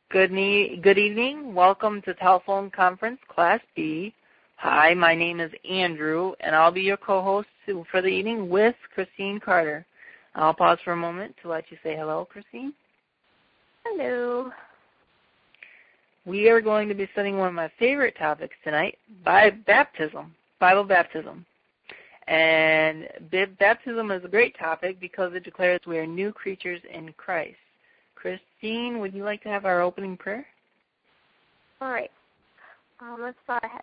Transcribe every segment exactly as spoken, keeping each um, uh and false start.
Good, ne- good evening. Welcome to Telephone Conference Class B. Hi, my name is Andrew, and I'll be your co-host for the evening with Christine Carter. I'll pause for a moment to let you say hello, Christine. Hello. We are going to be studying one of my favorite topics tonight, by baptism, Bible baptism. And baptism is a great topic because it declares we are new creatures in Christ. Christine, would you like to have our opening prayer? All right. Um, let's bow our heads.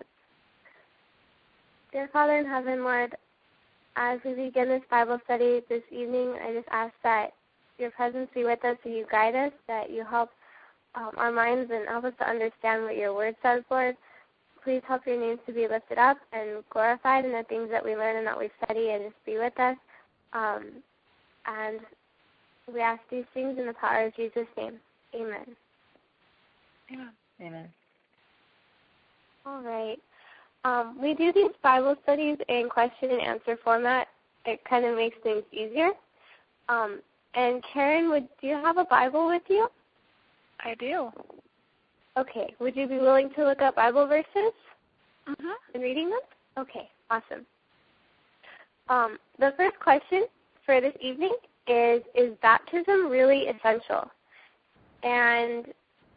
Dear Father in heaven, Lord, as we begin this Bible study this evening, I just ask that your presence be with us and you guide us, that you help um, our minds and help us to understand what your word says, Lord. Please help your names to be lifted up and glorified in the things that we learn and that we study, and just be with us. Um, and we ask these things in the power of Jesus' name. Amen. Amen. Amen. All right. Um, we do these Bible studies in question and answer format. It kind of makes things easier. Um, and Karen, would do you have a Bible with you? I do. Okay. Would you be willing to look up Bible verses Mm-hmm. and reading them? Okay. Awesome. Um, the first question for this evening is, is baptism really essential? And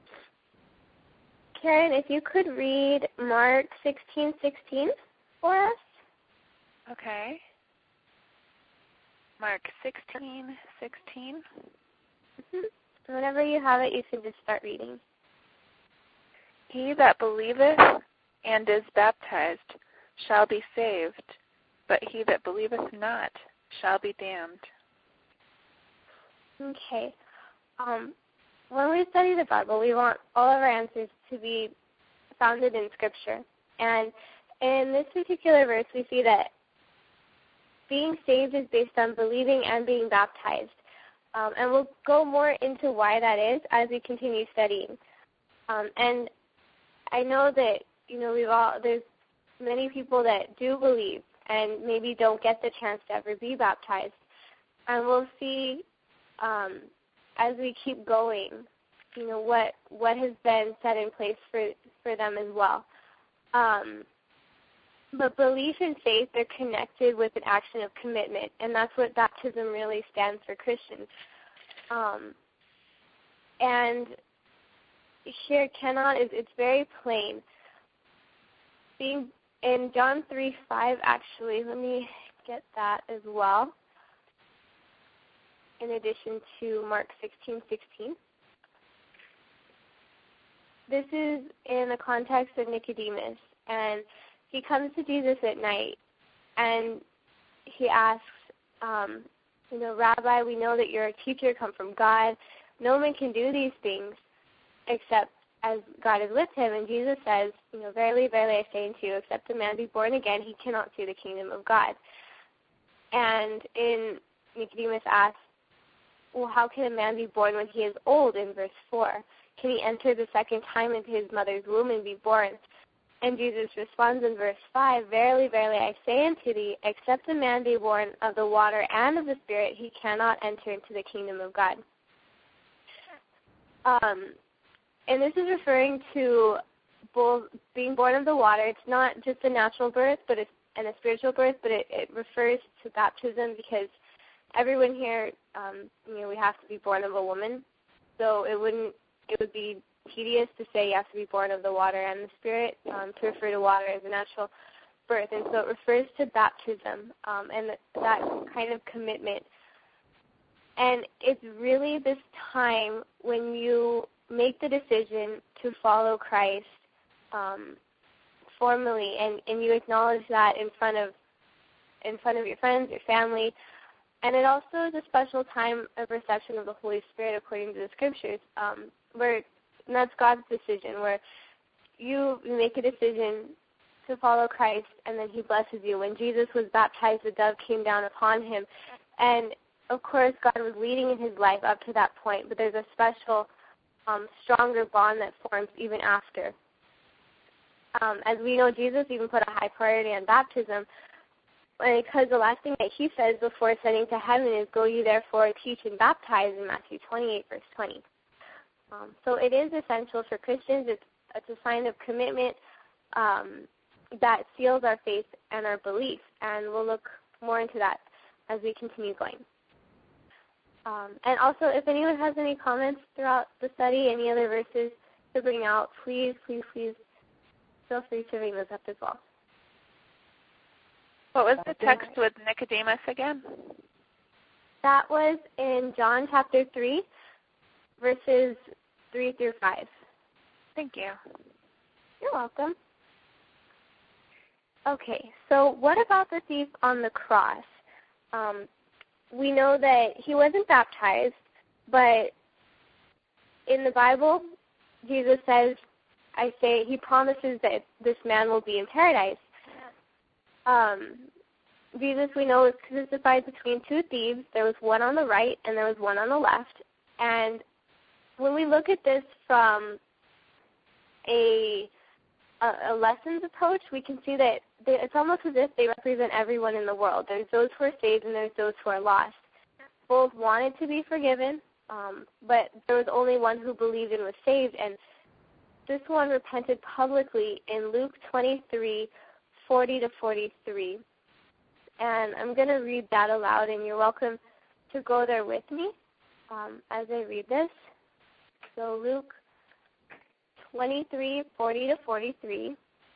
Karen, if you could read Mark sixteen sixteen for us. Okay. Mark sixteen sixteen. Mm-hmm. Whenever you have it, you can just start reading. He that believeth and is baptized shall be saved, but he that believeth not shall be damned. Okay. Um, when we study the Bible, we want all of our answers to be founded in Scripture. And in this particular verse, we see that being saved is based on believing and being baptized. Um, and we'll go more into why that is as we continue studying. Um, and I know that, you know, we've all, there's many people that do believe and maybe don't get the chance to ever be baptized. And we'll see um, as we keep going, you know, what what has been set in place for, for them as well. Um, but belief and faith are connected with an action of commitment, and that's what baptism really stands for Christians. Um, and here, cannot is it's very plain. Being in John three five, actually, let me get that as well. In addition to Mark sixteen sixteen. This is in the context of Nicodemus, and he comes to Jesus at night, and he asks, um, you know, Rabbi, we know that you're a teacher, come from God. No man can do these things except as God is with him. And Jesus says, you know, verily, verily, I say unto you, except a man be born again, he cannot see the kingdom of God. And in Nicodemus asks, well, how can a man be born when he is old, in verse four? Can he enter the second time into his mother's womb and be born? And Jesus responds in verse five, verily, verily, I say unto thee, except a man be born of the water and of the Spirit, he cannot enter into the kingdom of God. Um, and this is referring to both being born of the water. It's not just a natural birth but it's, and a spiritual birth, but it, it refers to baptism because everyone here, um, you know, we have to be born of a woman. So it wouldn't, it would be tedious to say you have to be born of the water and the Spirit, um, to refer to water as a natural birth. And so it refers to baptism um, and that kind of commitment. And it's really this time when you make the decision to follow Christ um, formally, and, and you acknowledge that in front of in front of your friends, your family. And it also is a special time of reception of the Holy Spirit according to the Scriptures, um, where and that's God's decision, where you make a decision to follow Christ, and then he blesses you. When Jesus was baptized, the dove came down upon him. And, of course, God was leading in his life up to that point, but there's a special, um, stronger bond that forms even after. Um, as we know, Jesus even put a high priority on baptism, because the last thing that he says before ascending to heaven is, go ye therefore, teach and baptize, in Matthew twenty-eight, verse twenty. Um, so it is essential for Christians. It's, it's a sign of commitment um, that seals our faith and our belief, and we'll look more into that as we continue going. Um, and also, if anyone has any comments throughout the study, any other verses to bring out, please, please, please feel free to bring those up as well. What was the text with Nicodemus again? That was in John chapter three, verses three through five. Thank you. You're welcome. Okay, so what about the thief on the cross? Um, we know that he wasn't baptized, but in the Bible, Jesus says, I say, he promises that this man will be in paradise. Um, Jesus, we know, was crucified between two thieves. There was one on the right and there was one on the left. And when we look at this from a, a, a lessons approach, we can see that they, it's almost as if they represent everyone in the world. There's those who are saved and there's those who are lost. Both wanted to be forgiven, um, but there was only one who believed and was saved. And this one repented publicly in Luke twenty-three, forty to forty-three. And I'm going to read that aloud, and you're welcome to go there with me um, as I read this. So Luke twenty-three, forty to forty-three.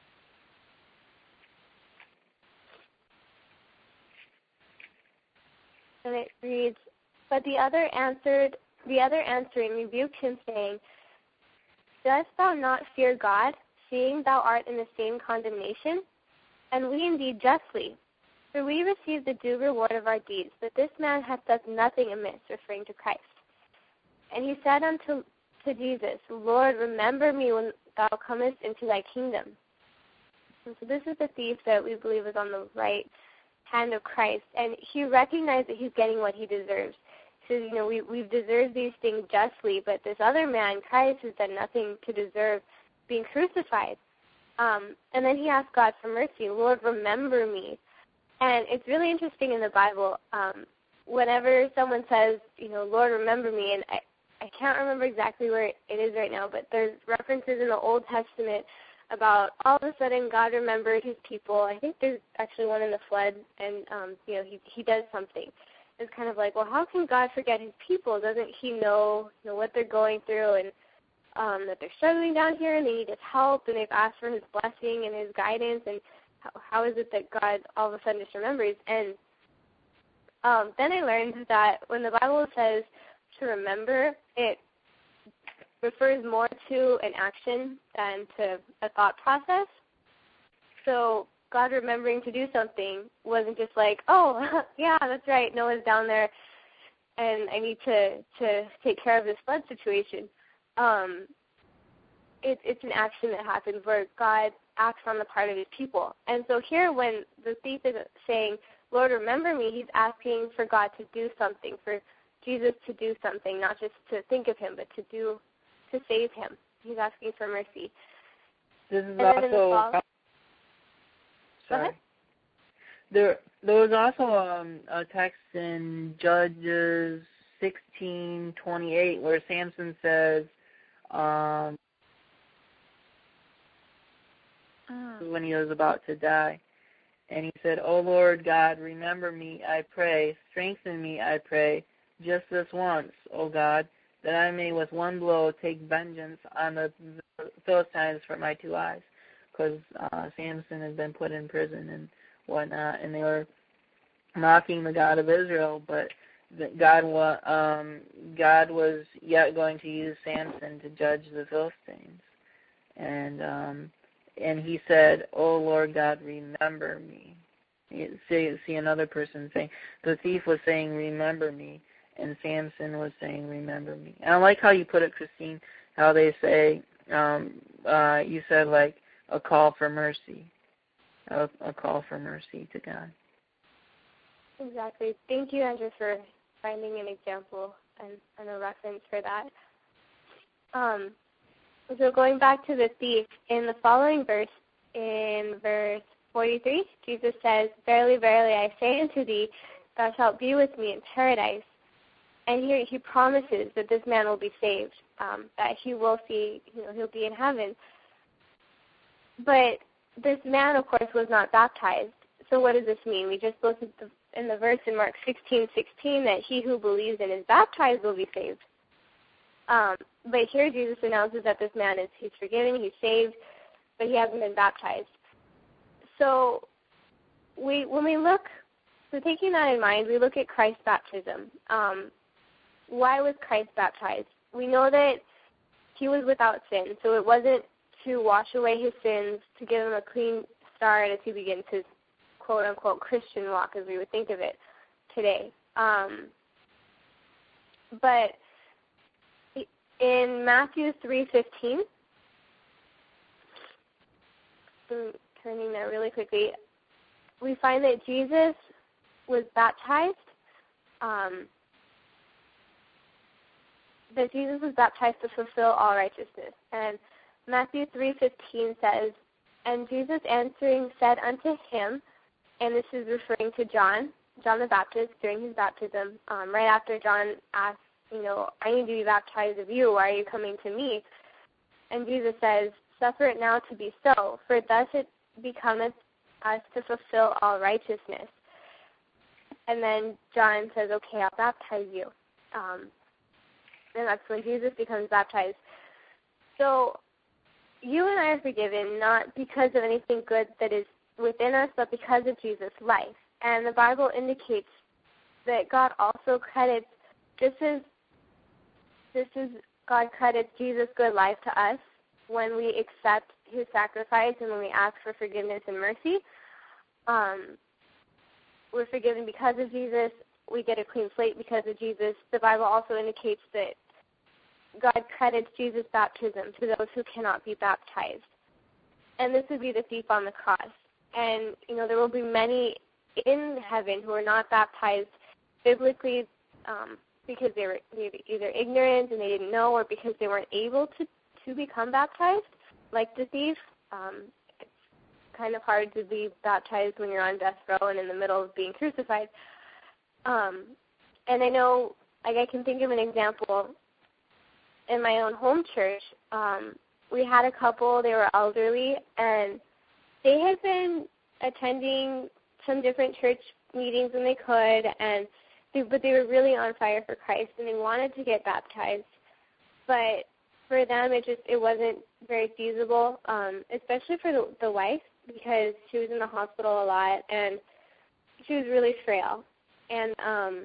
And it reads, But the other answered, the other answering rebuked him, saying, Dost thou not fear God, seeing thou art in the same condemnation? And we indeed justly, for we receive the due reward of our deeds, but this man hath done nothing amiss, referring to Christ. And he said unto to Jesus, Lord, remember me when thou comest into thy kingdom. And so this is the thief that we believe is on the right hand of Christ, and he recognized that he's getting what he deserves. He says, you know, we, we've deserved these things justly, but this other man, Christ, has done nothing to deserve being crucified. Um, and then he asked God for mercy. Lord, remember me. And it's really interesting in the Bible, um, whenever someone says, you know, Lord, remember me, and I, I can't remember exactly where it is right now, but there's references in the Old Testament about all of a sudden God remembered his people. I think there's actually one in the flood, and, um, you know, he, he does something. It's kind of like, well, how can God forget his people? Doesn't he know, you know what they're going through, and um, that they're struggling down here and they need his help, and they've asked for his blessing and his guidance, and how, how is it that God all of a sudden just remembers? And um, then I learned that when the Bible says to remember, it refers more to an action than to a thought process. So God remembering to do something wasn't just like, oh, yeah, that's right, Noah's down there, and I need to, to take care of this flood situation. Um, it, it's an action that happens where God acts on the part of his people. And so here when the thief is saying, Lord, remember me, he's asking for God to do something, for Jesus to do something, not just to think of him, but to do, to save him. He's asking for mercy. This is and also... Sorry. There, there was also um, a text in Judges sixteen twenty-eight where Samson says, um, oh. when he was about to die, and he said, "O Lord God, remember me, I pray. Strengthen me, I pray, just this once, O God, that I may with one blow take vengeance on the Philistines for my two eyes." Because uh, Samson had been put in prison and whatnot, and they were mocking the God of Israel, but God, wa- um, God was yet going to use Samson to judge the Philistines. And um, and he said, "Oh Lord God, remember me." You see, see another person saying, the thief was saying, "Remember me," and Samson was saying, "Remember me." And I like how you put it, Christine, how they say, um, uh, you said like, a call for mercy, a, a call for mercy to God. Exactly. Thank you, Andrew, for finding an example and, and a reference for that. Um, so going back to the thief, in the following verse, in verse forty-three, Jesus says, "Verily, verily, I say unto thee, thou shalt be with me in paradise." and here he promises that this man will be saved, um, that he will see, you know, he'll be in heaven. But this man, of course, was not baptized. So what does this mean? We just looked at the, in the verse in Mark sixteen sixteen that he who believes and is baptized will be saved. Um, but here Jesus announces that this man is he's forgiven, he's saved, but he hasn't been baptized. So we when we look, so taking that in mind, we look at Christ's baptism. Um, why was Christ baptized? We know that he was without sin, so it wasn't to wash away his sins, to give him a clean start as he begins his quote-unquote Christian walk, as we would think of it today. Um, but in Matthew three fifteen, turning there really quickly, we find that Jesus was baptized, um, that Jesus was baptized to fulfill all righteousness. And Matthew three fifteen says, and Jesus answering said unto him, and this is referring to John, John the Baptist during his baptism, um, right after John asked, you know, I need to be baptized of you, why are you coming to me? And Jesus says, suffer it now to be so, for thus it becometh us to fulfill all righteousness. And then John says, okay, I'll baptize you. Um, and that's when Jesus becomes baptized. So you and I are forgiven not because of anything good that is within us, but because of Jesus' life. And the Bible indicates that God also credits, just as, just as God credits Jesus' good life to us when we accept his sacrifice and when we ask for forgiveness and mercy. Um, we're forgiven because of Jesus. We get a clean slate because of Jesus. The Bible also indicates that God credits Jesus' baptism to those who cannot be baptized. And this would be the thief on the cross. And, you know, there will be many in heaven who are not baptized biblically um, because they were either ignorant and they didn't know, or because they weren't able to, to become baptized, like the thief. Um, it's kind of hard to be baptized when you're on death row and in the middle of being crucified. Um, and I know, like, I can think of an example in my own home church. Um, we had a couple, they were elderly, and they had been attending some different church meetings when they could, and they, but they were really on fire for Christ, and they wanted to get baptized. But for them, it just it wasn't very feasible, um, especially for the, the wife, because she was in the hospital a lot, and she was really frail. And um,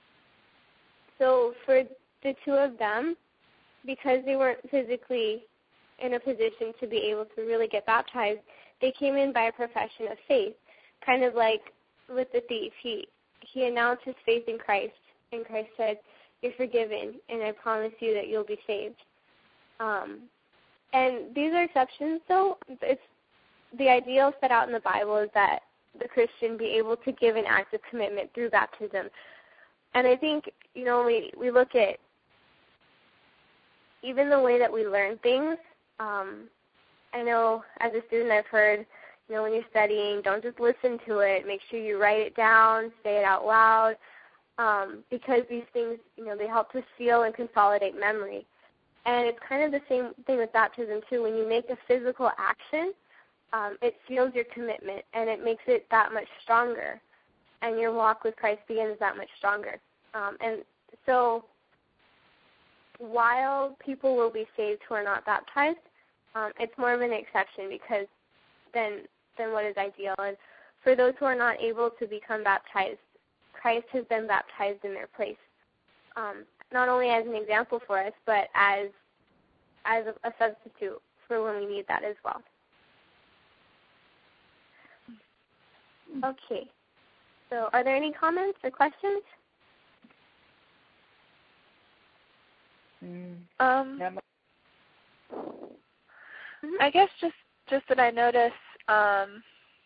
so for the two of them, because they weren't physically in a position to be able to really get baptized, they came in by a profession of faith, kind of like with the thief. He he announced his faith in Christ, and Christ said, you're forgiven, and I promise you that you'll be saved. Um, and these are exceptions, though. It's the ideal set out in the Bible is that the Christian be able to give an act of commitment through baptism. And I think, you know, we, we look at even the way that we learn things. Um, I know as a student I've heard, you know, when you're studying, don't just listen to it. Make sure you write it down, say it out loud, um, because these things, you know, they help to seal and consolidate memory. And it's kind of the same thing with baptism, too. When you make a physical action, um, it seals your commitment, and it makes it that much stronger, and your walk with Christ begins that much stronger. Um, and so while people will be saved who are not baptized, um, it's more of an exception because than, than what is ideal. And for those who are not able to become baptized, Christ has been baptized in their place, um, not only as an example for us, but as as a, a substitute for when we need that as well. Okay. So are there any comments or questions? Mm. Um, Yeah. mm-hmm. I guess just, just that I notice um,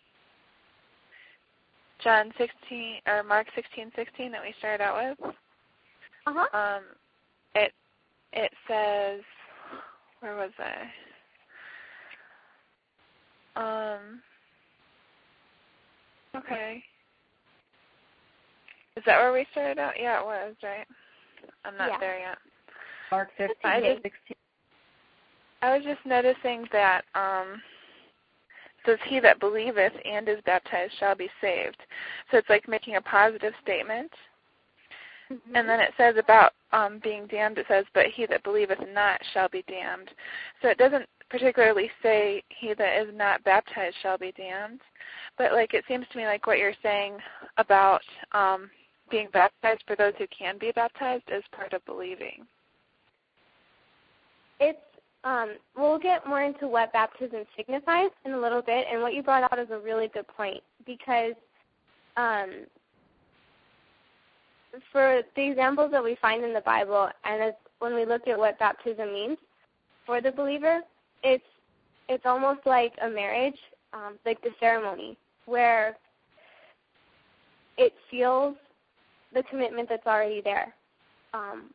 John sixteen or Mark sixteen sixteen that we started out with. Uh-huh. Um, it it says, where was I? Um. Okay. Is that where we started out? Yeah, it was, right? I'm not Yeah. there yet. Mark fifteen, I just, sixteen. I was just noticing that um, it says, he that believeth and is baptized shall be saved. So it's like making a positive statement. Mm-hmm. And then it says about um, being damned, it says, but he that believeth not shall be damned. So it doesn't particularly say he that is not baptized shall be damned. But like it seems to me like what you're saying about um, being baptized for those who can be baptized is part of believing. It's um, we'll get more into what baptism signifies in a little bit, and what you brought out is a really good point, because um, for the examples that we find in the Bible, and as, when we look at what baptism means for the believer, it's it's almost like a marriage, um, like the ceremony, where it seals the commitment that's already there. Um,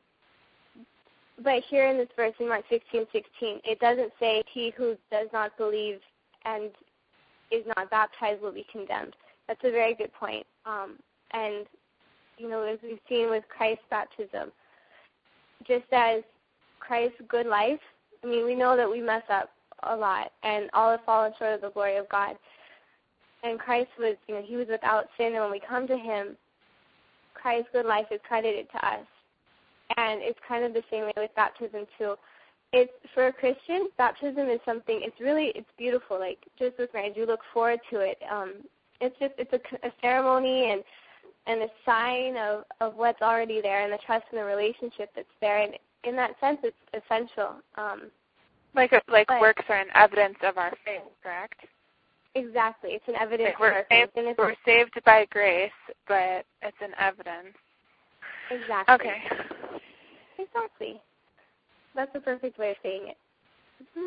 But here in this verse, in Mark sixteen sixteen, it doesn't say he who does not believe and is not baptized will be condemned. That's a very good point. Um, and, you know, as we've seen with Christ's baptism, just as Christ's good life, I mean, we know that we mess up a lot, and all have fallen short of the glory of God. And Christ was, you know, he was without sin, and when we come to him, Christ's good life is credited to us. And it's kind of the same way with baptism too. It's for a Christian, baptism is something. It's really, it's beautiful. Like just with marriage, you look forward to it. Um, it's just, it's a, a ceremony and and a sign of, of what's already there and the trust and the relationship that's there. And in that sense, it's essential. Um, like a, like but, works are an evidence of our faith, correct? Exactly, it's an evidence like we're of our faith. Saved, And we're saved by grace, but it's an evidence. Exactly. Okay. Exactly. That's a perfect way of saying it. Mm-hmm.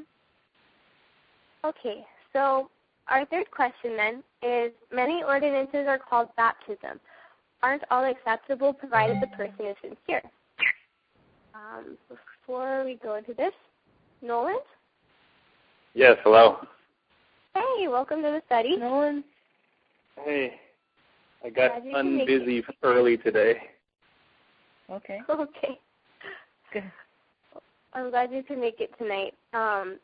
Mm-hmm. Okay, so our third question then is, many ordinances are called baptism. Aren't all acceptable provided the person is sincere? Um, before we go into this, Nolan? Yes, hello. Hey, welcome to the study. Nolan? Hey, I got Glad you can unbusy early today. Okay. Okay. Good. I'm glad you could make it tonight. Um,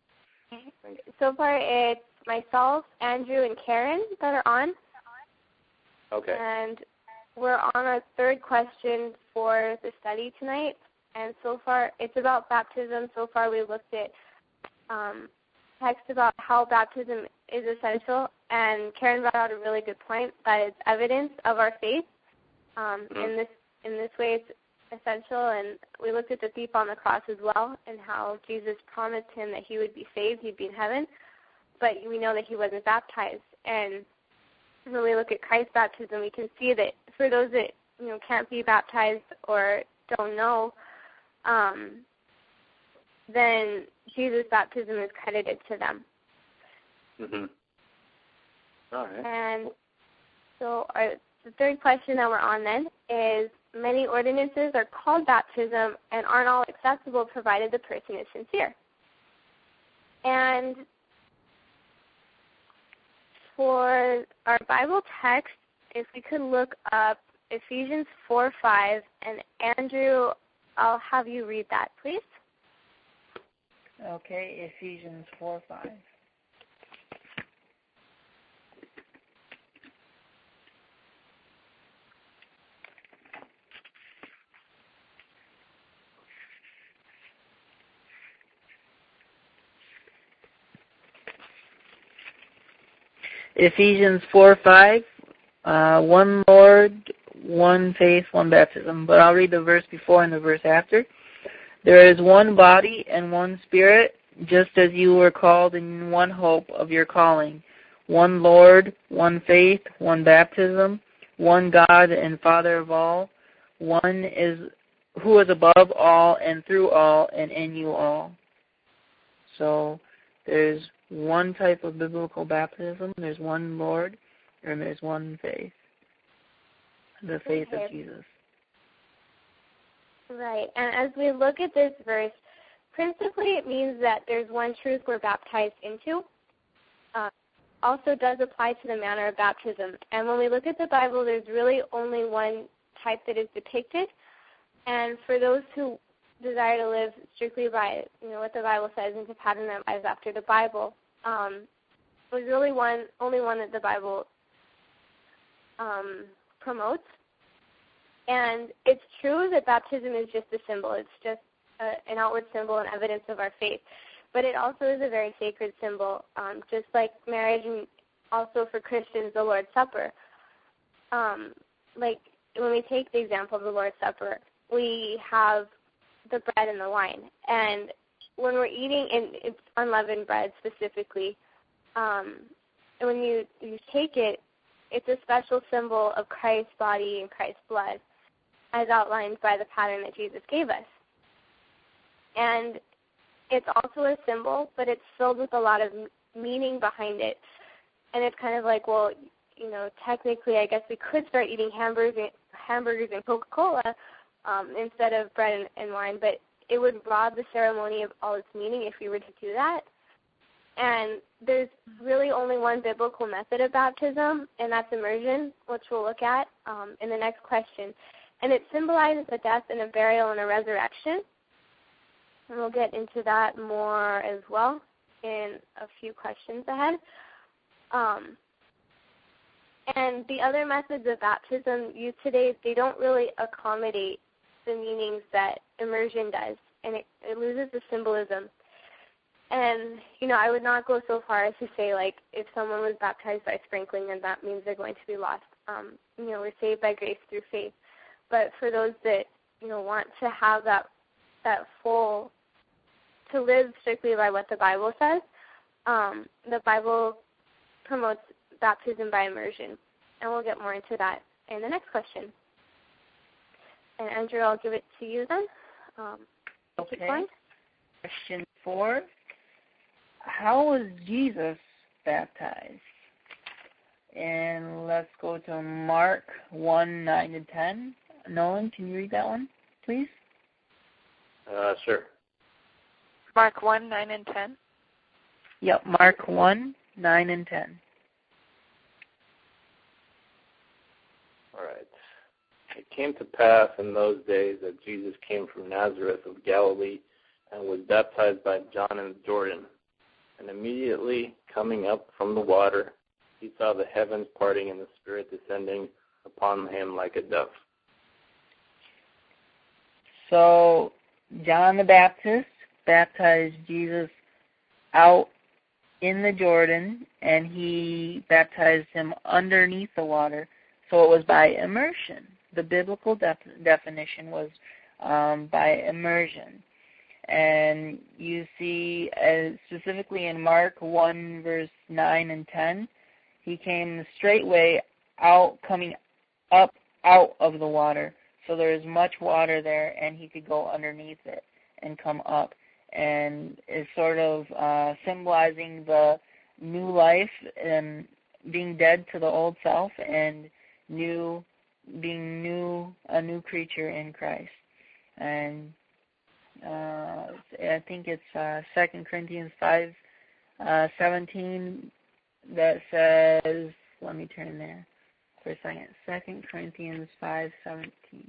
so far, it's myself, Andrew, and Karen that are on. Okay. And we're on our third question for the study tonight. And so far, it's about baptism. So far, we looked at um, text about how baptism is essential. And Karen brought out a really good point that it's evidence of our faith. Um, mm-hmm. In this in this way, it's essential. And we looked at the thief on the cross as well, and how Jesus promised him that he would be saved, he'd be in heaven, but we know that he wasn't baptized. And when we look at Christ's baptism, we can see that for those that you know can't be baptized or don't know, um, then Jesus' baptism is credited to them. Mhm. All right. And so our, the third question that we're on then is, many ordinances are called baptism and aren't all acceptable provided the person is sincere. And for our Bible text, if we could look up Ephesians four five, and Andrew, I'll have you read that, please. Okay, Ephesians four five. Ephesians four five, uh, one Lord, one faith, one baptism. But I'll read the verse before and the verse after. There is one body and one Spirit, just as you were called in one hope of your calling. One Lord, one faith, one baptism, one God and Father of all, one is who is above all and through all and in you all. So there's one type of biblical baptism, there's one Lord, and there's one faith, the faith Okay. of Jesus. Right, and as we look at this verse, principally it means that there's one truth we're baptized into. Uh, also does apply to the manner of baptism. And when we look at the Bible, there's really only one type that is depicted. And for those who desire to live strictly by, you know, what the Bible says and to pattern their lives after the Bible, um, was really one, only one that the Bible um, promotes. And it's true that baptism is just a symbol. It's just a, an outward symbol and evidence of our faith. But it also is a very sacred symbol, um, just like marriage and also for Christians, the Lord's Supper. Um, like when we take the example of the Lord's Supper, we have the bread and the wine. And when we're eating, and it's unleavened bread specifically, um, and when you, you take it, it's a special symbol of Christ's body and Christ's blood, as outlined by the pattern that Jesus gave us. And it's also a symbol, but it's filled with a lot of meaning behind it. And it's kind of like, well, you know, technically I guess we could start eating hamburgers, hamburgers and Coca-Cola um, instead of bread and, and wine, but it would rob the ceremony of all its meaning if we were to do that. And there's really only one biblical method of baptism, and that's immersion, which we'll look at um, in the next question. And it symbolizes a death and a burial and a resurrection. And we'll get into that more as well in a few questions ahead. Um, and the other methods of baptism used today, they don't really accommodate the meanings that immersion does, and it, it loses the symbolism. And, you know, I would not go so far as to say, like, if someone was baptized by sprinkling, then that means they're going to be lost. Um, you know, we're saved by grace through faith. But for those that, you know, want to have that that full, to live strictly by what the Bible says, um, the Bible promotes baptism by immersion. And we'll get more into that in the next question. And Andrew, I'll give it to you then. Um, okay. Question four. How was Jesus baptized? And let's go to Mark one, nine to ten. Nolan, can you read that one, please? Uh, sure. Mark one, nine and ten? Yep, Mark one, nine and ten. All right. It came to pass in those days that Jesus came from Nazareth of Galilee and was baptized by John in Jordan. And immediately coming up from the water, he saw the heavens parting and the Spirit descending upon him like a dove. So John the Baptist baptized Jesus out in the Jordan, and he baptized him underneath the water. So it was by immersion. The biblical def- definition was um, by immersion. And you see, uh, specifically in Mark one, verse nine and ten, he came straightway out, coming up out of the water. So there's much water there, and he could go underneath it and come up. And is sort of uh, symbolizing the new life and being dead to the old self and new, being new, a new creature in Christ. And uh, I think it's uh, Second Corinthians five uh, seventeen that says, let me turn there for a second. Second Corinthians five seventeen.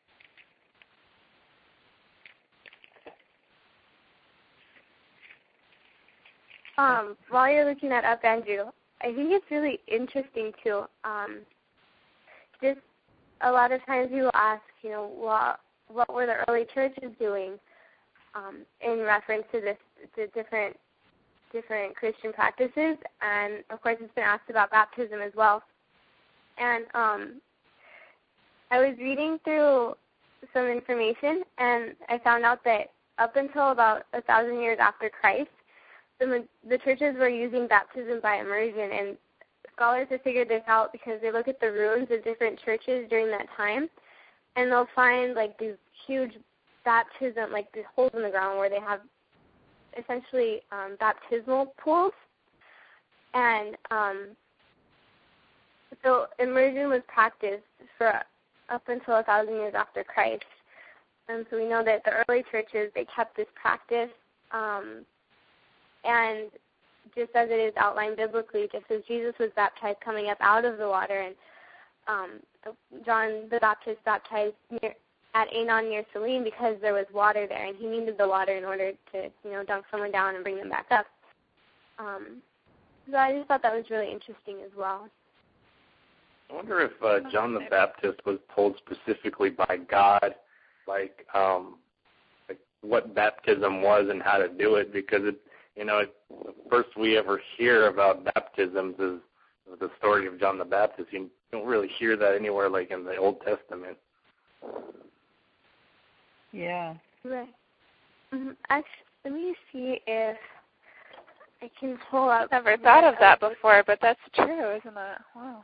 Um, while you're looking that up, Andrew, I think it's really interesting too. Um, just a lot of times people ask, you know, what what were the early churches doing um, in reference to this, to different different Christian practices, and of course it's been asked about baptism as well. And um, I was reading through some information, and I found out that up until about a thousand years after Christ, the, the churches were using baptism by immersion, and scholars have figured this out because they look at the ruins of different churches during that time, and they'll find like these huge baptism, like these holes in the ground where they have essentially um, baptismal pools. And um, so immersion was practiced for up until a thousand years after Christ. And so we know that the early churches, they kept this practice. Um, and just as it is outlined biblically, just as Jesus was baptized coming up out of the water, and um, John the Baptist baptized near, at Aenon near Salim because there was water there, and he needed the water in order to, you know, dunk someone down and bring them back up. Um, so I just thought that was really interesting as well. I wonder if uh, John the Baptist was told specifically by God, like, um, like what baptism was and how to do it, because it, you know, it, the first we ever hear about baptisms is the story of John the Baptist. You don't really hear that anywhere, like in the Old Testament. Yeah. Right. Mm-hmm. Actually, let me see if I can pull up. Never thought of that before, but that's true, isn't it? Wow.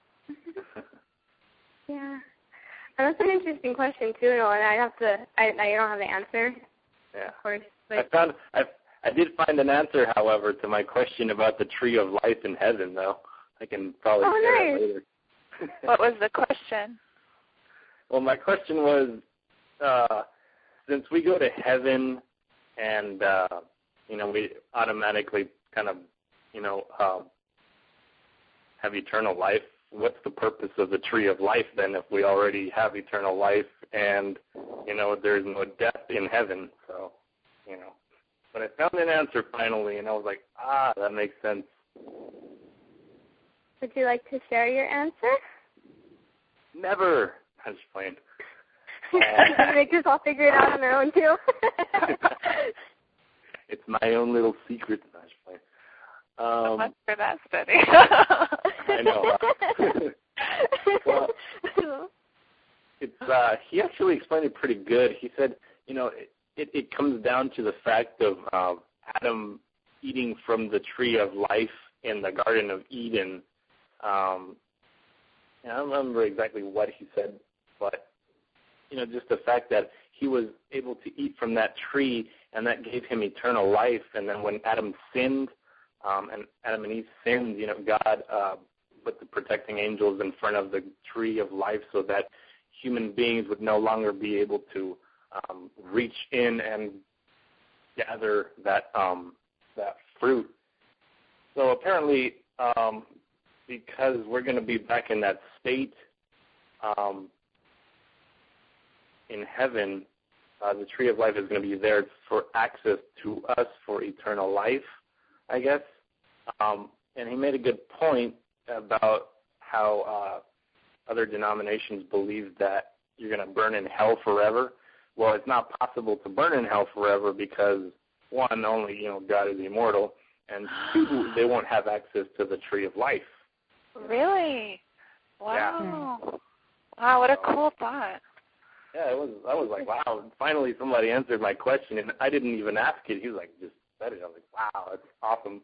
Yeah. And that's an interesting question too, and I have to. I I don't have the answer. Yeah. Of course. But I found I I did find an answer, however, to my question about the tree of life in heaven, though. I can probably oh, share nice. it later. What was the question? Well, my question was, uh, since we go to heaven and, uh, you know, we automatically kind of, you know, uh, have eternal life, what's the purpose of the tree of life then if we already have eternal life and, you know, there's no death in heaven? So, you know, but I found an answer finally, and I was like, ah, that makes sense. Would you like to share your answer? Never. I was playing. They just all figure it out on their own too. It's my own little secret. I was playing. Um, so much for that study. I know. Well, it's uh, he actually explained it pretty good. He said, you know, it, it, it comes down to the fact of uh, Adam eating from the tree of life in the Garden of Eden. Um, and I don't remember exactly what he said, but, you know, just the fact that he was able to eat from that tree, and that gave him eternal life. And then when Adam sinned, um, and Adam and Eve sinned, you know, God uh, put the protecting angels in front of the tree of life so that human beings would no longer be able to um, reach in and gather that um, that fruit. So apparently, um, because we're going to be back in that state um, in heaven, uh, the tree of life is going to be there for access to us for eternal life, I guess. Um, and he made a good point about how uh, other denominations believe that you're going to burn in hell forever. Well, it's not possible to burn in hell forever because, one, only, you know, God is immortal, and two, they won't have access to the tree of life. Really? Wow. Yeah. Wow, what a cool thought. Yeah, it was. I was like, wow, finally somebody answered my question, and I didn't even ask it. He was like, just said it. I was like, wow, that's awesome.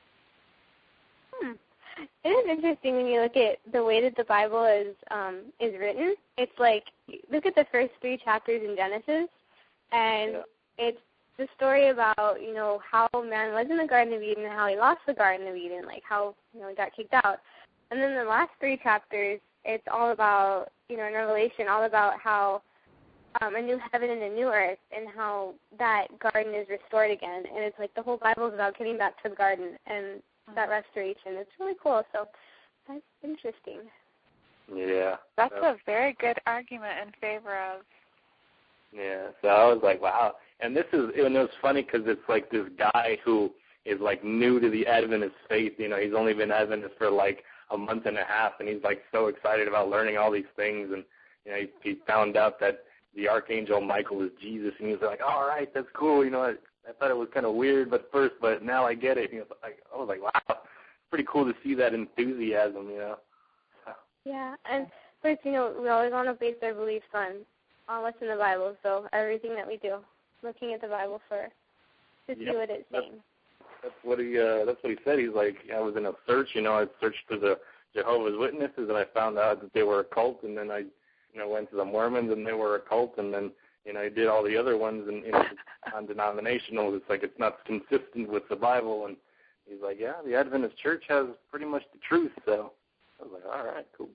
Hmm. It is interesting when you look at the way that the Bible is um, is written. It's like, look at the first three chapters in Genesis, and yeah. It's the story about, you know, how man was in the Garden of Eden and how he lost the Garden of Eden, like how, you know, he got kicked out. And then the last three chapters, it's all about, you know, in Revelation, all about how um, a new heaven and a new earth and how that garden is restored again. And it's like the whole Bible is about getting back to the garden and that restoration. It's really cool. So that's interesting. Yeah. That's a very good argument in favor of. Yeah. So I was like, wow. And this is, and it was funny because it's like this guy who is like new to the Adventist faith. You know, he's only been Adventist for like a month and a half, and he's like so excited about learning all these things. And you know, he, he found out that the Archangel Michael is Jesus, and he was like, all right, that's cool. You know, I, I thought it was kind of weird at first, but now I get it. You know, like, I was like, wow, pretty cool to see that enthusiasm. You know. So. Yeah, and but you know, we always want to base our beliefs on on what's in the Bible. So everything that we do, looking at the Bible for to yep. see what it's that's, saying. That's what he. Uh, that's what he said. He's like, I was in a search. You know, I searched for the Jehovah's Witnesses, and I found out that they were a cult. And then I, you know, went to the Mormons, and they were a cult. And then, you know, I did all the other ones, and you know, non-denominational. It's like it's not consistent with the Bible. And he's like, yeah, the Adventist Church has pretty much the truth. So I was like, all right, cool.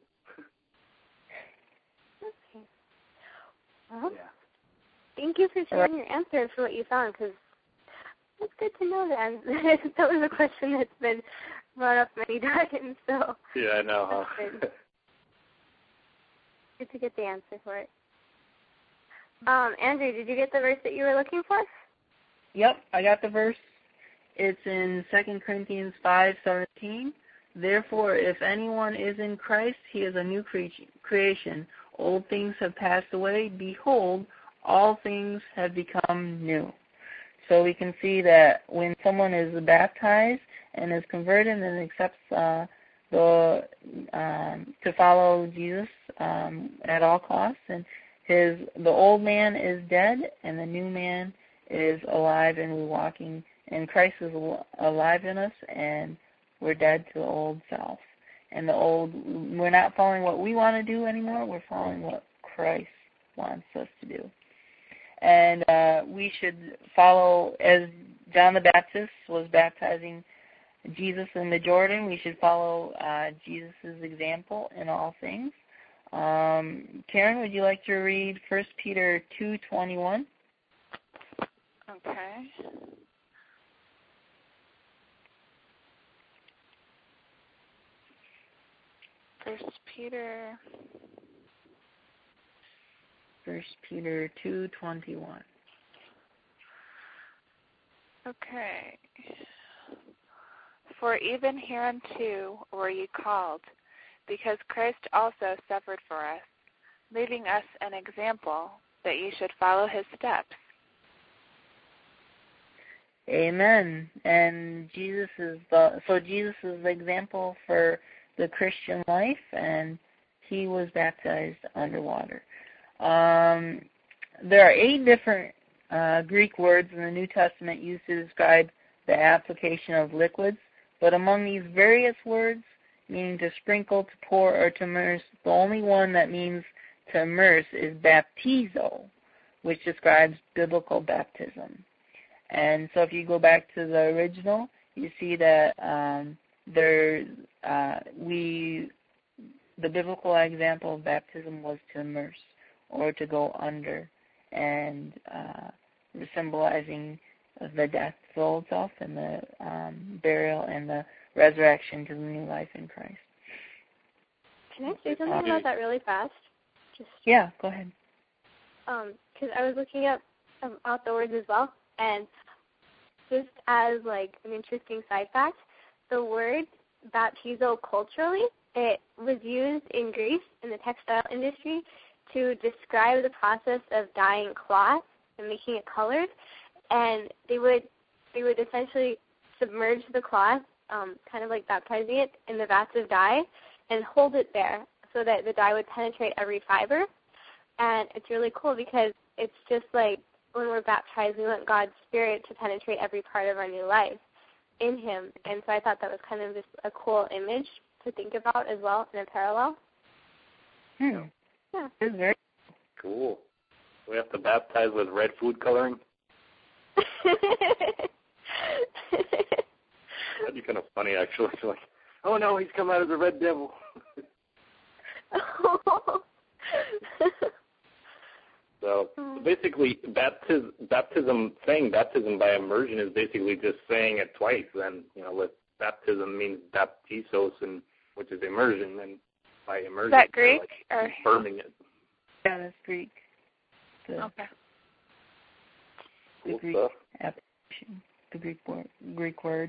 Okay. Well, yeah. Thank you for sharing your answer for what you found, because it's good to know that. That was a question that's been brought up many times. So yeah, I know. Huh? Good. Good to get the answer for it. Um, Andrew, did you get the verse that you were looking for? Yep, I got the verse. It's in Second Corinthians five seventeen. Therefore, if anyone is in Christ, he is a new creation. Old things have passed away. Behold, all things have become new. So we can see that when someone is baptized and is converted and accepts uh, the um, to follow Jesus um, at all costs, and his the old man is dead and the new man is alive, and we're walking, and Christ is alive in us, and we're dead to the old self. And the old, we're not following what we want to do anymore. We're following what Christ wants us to do. And uh, we should follow, as John the Baptist was baptizing Jesus in the Jordan, we should follow uh, Jesus' example in all things. Um, Karen, would you like to read First Peter two twenty-one? Okay. First Peter. First Peter two twenty-one. Okay. For even hereunto were ye called, because Christ also suffered for us, leaving us an example that ye should follow his steps. Amen. And Jesus is the so Jesus is the example for the Christian life, and he was baptized underwater. Um, there are eight different uh, Greek words in the New Testament used to describe the application of liquids, but among these various words, meaning to sprinkle, to pour, or to immerse, the only one that means to immerse is baptizo, which describes biblical baptism. And so if you go back to the original, you see that um, there uh, we the biblical example of baptism was to immerse or to go under, and uh, symbolizing the death to the old self and the um, burial and the resurrection to the new life in Christ. Can I say something about that really fast? Just yeah, go ahead. Um, because I was looking up um, out the words as well, and just as like an interesting side fact, the word baptizo culturally, it was used in Greece in the textile industry to describe the process of dyeing cloth and making it colored, and they would they would essentially submerge the cloth, um, kind of like baptizing it in the vats of dye, and hold it there so that the dye would penetrate every fiber. And it's really cool because it's just like when we're baptized, we want God's Spirit to penetrate every part of our new life in Him. And so I thought that was kind of just a cool image to think about as well in a parallel. Hmm. Yeah. It's very cool. We have to baptize with red food coloring? That'd be kind of funny, actually. It's like, oh no, he's come out as a red devil. So, so basically, baptism, baptism, saying baptism by immersion is basically just saying it twice. Then, you know, with baptism means baptizos, and which is immersion, and by immersion, is that Greek like or confirming it. Yeah, that's Greek. The, okay. The Cool Greek stuff. application, the Greek word. Greek word.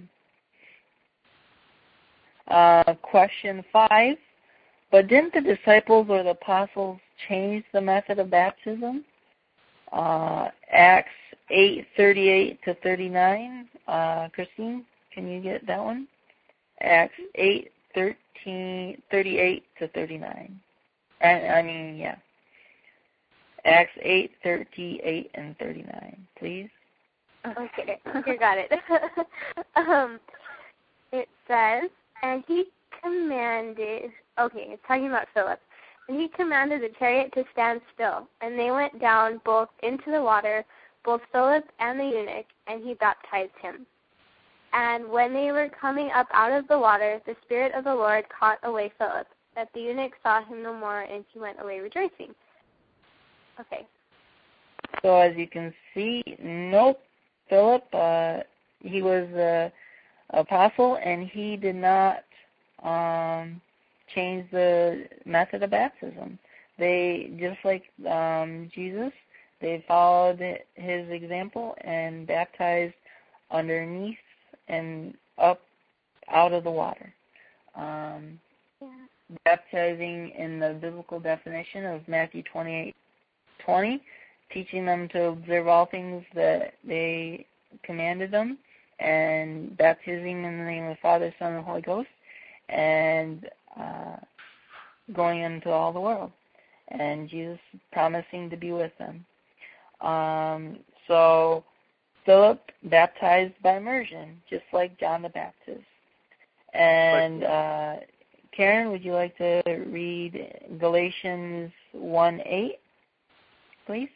Uh, question five. But didn't the disciples or the apostles change the method of baptism? Uh, Acts eight thirty-eight to thirty-nine. Uh, Christine, can you get that one? Acts eight thirteen thirty-eight to thirty-nine. I, I mean, yeah. Acts eight thirty-eight and thirty-nine, please. Okay, you got it. um, it says, and he commanded, okay, it's talking about Philip, and he commanded the chariot to stand still, and they went down both into the water, both Philip and the eunuch, and he baptized him. And when they were coming up out of the water, the Spirit of the Lord caught away Philip, that the eunuch saw him no more, and he went away rejoicing. Okay. So as you can see, nope, Philip, uh, he was an apostle, and he did not um, change the method of baptism. They, just like um, Jesus, they followed his example and baptized underneath and up out of the water. Um, yeah. Baptizing in the biblical definition of Matthew twenty-eight twenty, teaching them to observe all things that they commanded them, and baptizing in the name of the Father, Son, and Holy Ghost, and uh, going into all the world. And Jesus promising to be with them. Um, so Philip baptized by immersion, just like John the Baptist. And uh, Karen, would you like to read Galatians one eight, please?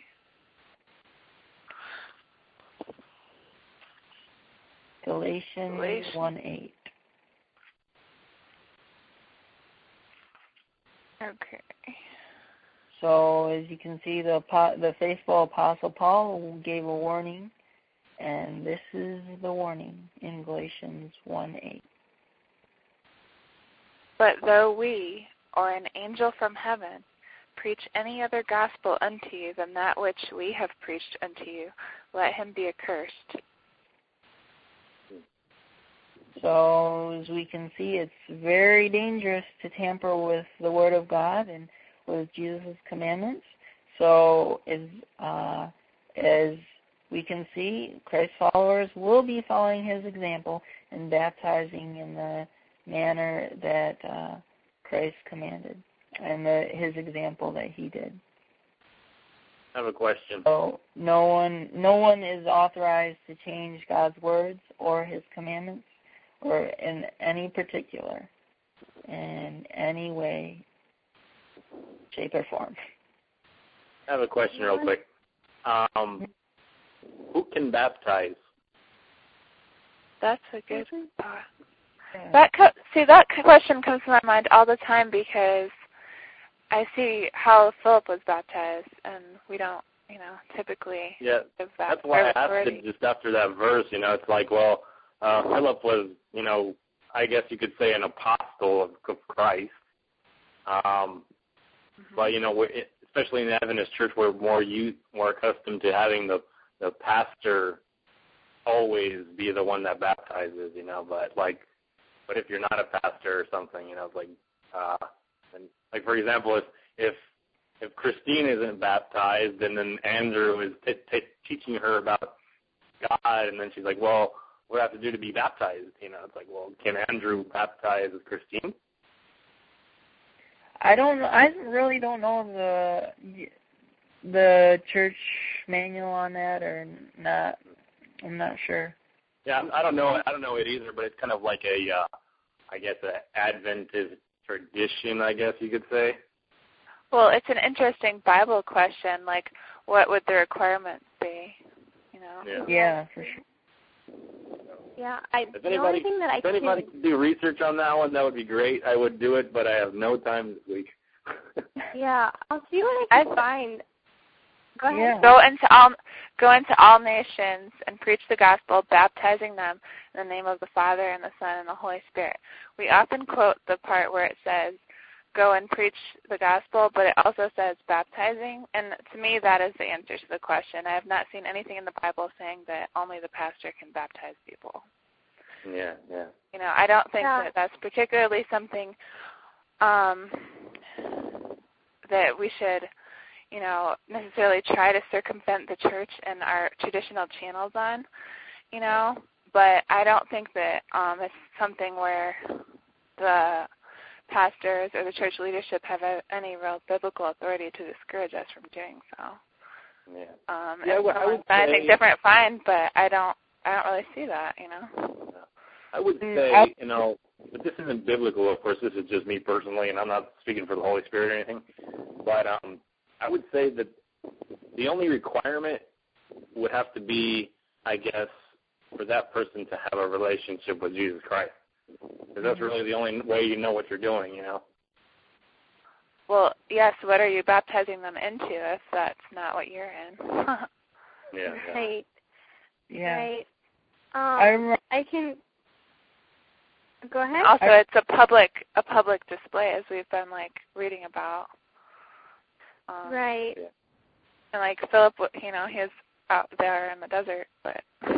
Galatians, Galatians. one eight. Okay. So as you can see, the the faithful Apostle Paul gave a warning, and this is the warning in Galatians one eight. But though we, or an angel from heaven, preach any other gospel unto you than that which we have preached unto you, let him be accursed. So as we can see, it's very dangerous to tamper with the Word of God and with Jesus' commandments. So as, uh, as we can see, Christ's followers will be following his example and baptizing in the manner that uh, Christ commanded and the, his example that he did. I have a question. So no one, no one is authorized to change God's words or his commandments, or in any particular, in any way, shape, or form. I have a question real quick. Um, who can baptize? That's a good thought. That co- see, that question comes to my mind all the time because I see how Philip was baptized, and we don't, you know, typically yeah, give that. That's why I asked already. it just after that verse. You know, it's like, well, uh, Philip was, you know, I guess you could say an apostle of, of Christ. Um, mm-hmm. But you know, we're, especially in the Adventist church, we're more used, more accustomed to having the the pastor always be the one that baptizes. You know, but like. But if you're not a pastor or something, you know, like, uh, and like for example, if if if Christine isn't baptized, and then Andrew is t- t- teaching her about God, and then she's like, well, what do I have to do to be baptized? You know, it's like, well, can Andrew baptize Christine? I don't. I really don't know the the church manual on that, or not. I'm not sure. Yeah, I don't know. I don't know it either, but it's kind of like a, uh, I guess, an Adventist tradition, I guess you could say. Well, it's an interesting Bible question. Like, what would the requirements be? You know. Yeah, yeah for sure. Yeah, I. If the anybody, only thing that I if anybody can could do research on that one, that would be great. I would do it, but I have no time this week. Yeah, I'll see what I can I, find. Go ahead. Yeah. Go into all go into all nations and preach the gospel, baptizing them in the name of the Father and the Son and the Holy Spirit. We often quote the part where it says, go and preach the gospel, but it also says baptizing, and to me that is the answer to the question. I have not seen anything in the Bible saying that only the pastor can baptize people. Yeah, yeah. You know, I don't think yeah. that that's particularly something um, that we should, you know, necessarily try to circumvent the church and our traditional channels on, you know, but I don't think that um, it's something where the pastors or the church leadership have a, any real biblical authority to discourage us from doing so. Yeah. Um, yeah, if well, I would say, anything different, fine, but I don't, I don't really see that, you know. I would say, you know, but this isn't biblical, of course. This is just me personally, and I'm not speaking for the Holy Spirit or anything. But um, I would say that the only requirement would have to be, I guess, for that person to have a relationship with Jesus Christ. Because that's really the only way you know what you're doing, you know. Well, yes, what are you baptizing them into if that's not what you're in? yeah, yeah. Right. Yeah. Right. Um, I, I can... Go ahead. Also, it's a public a public display, as we've been like reading about. Um, right. And like Philip, you know, he was out there in the desert, but.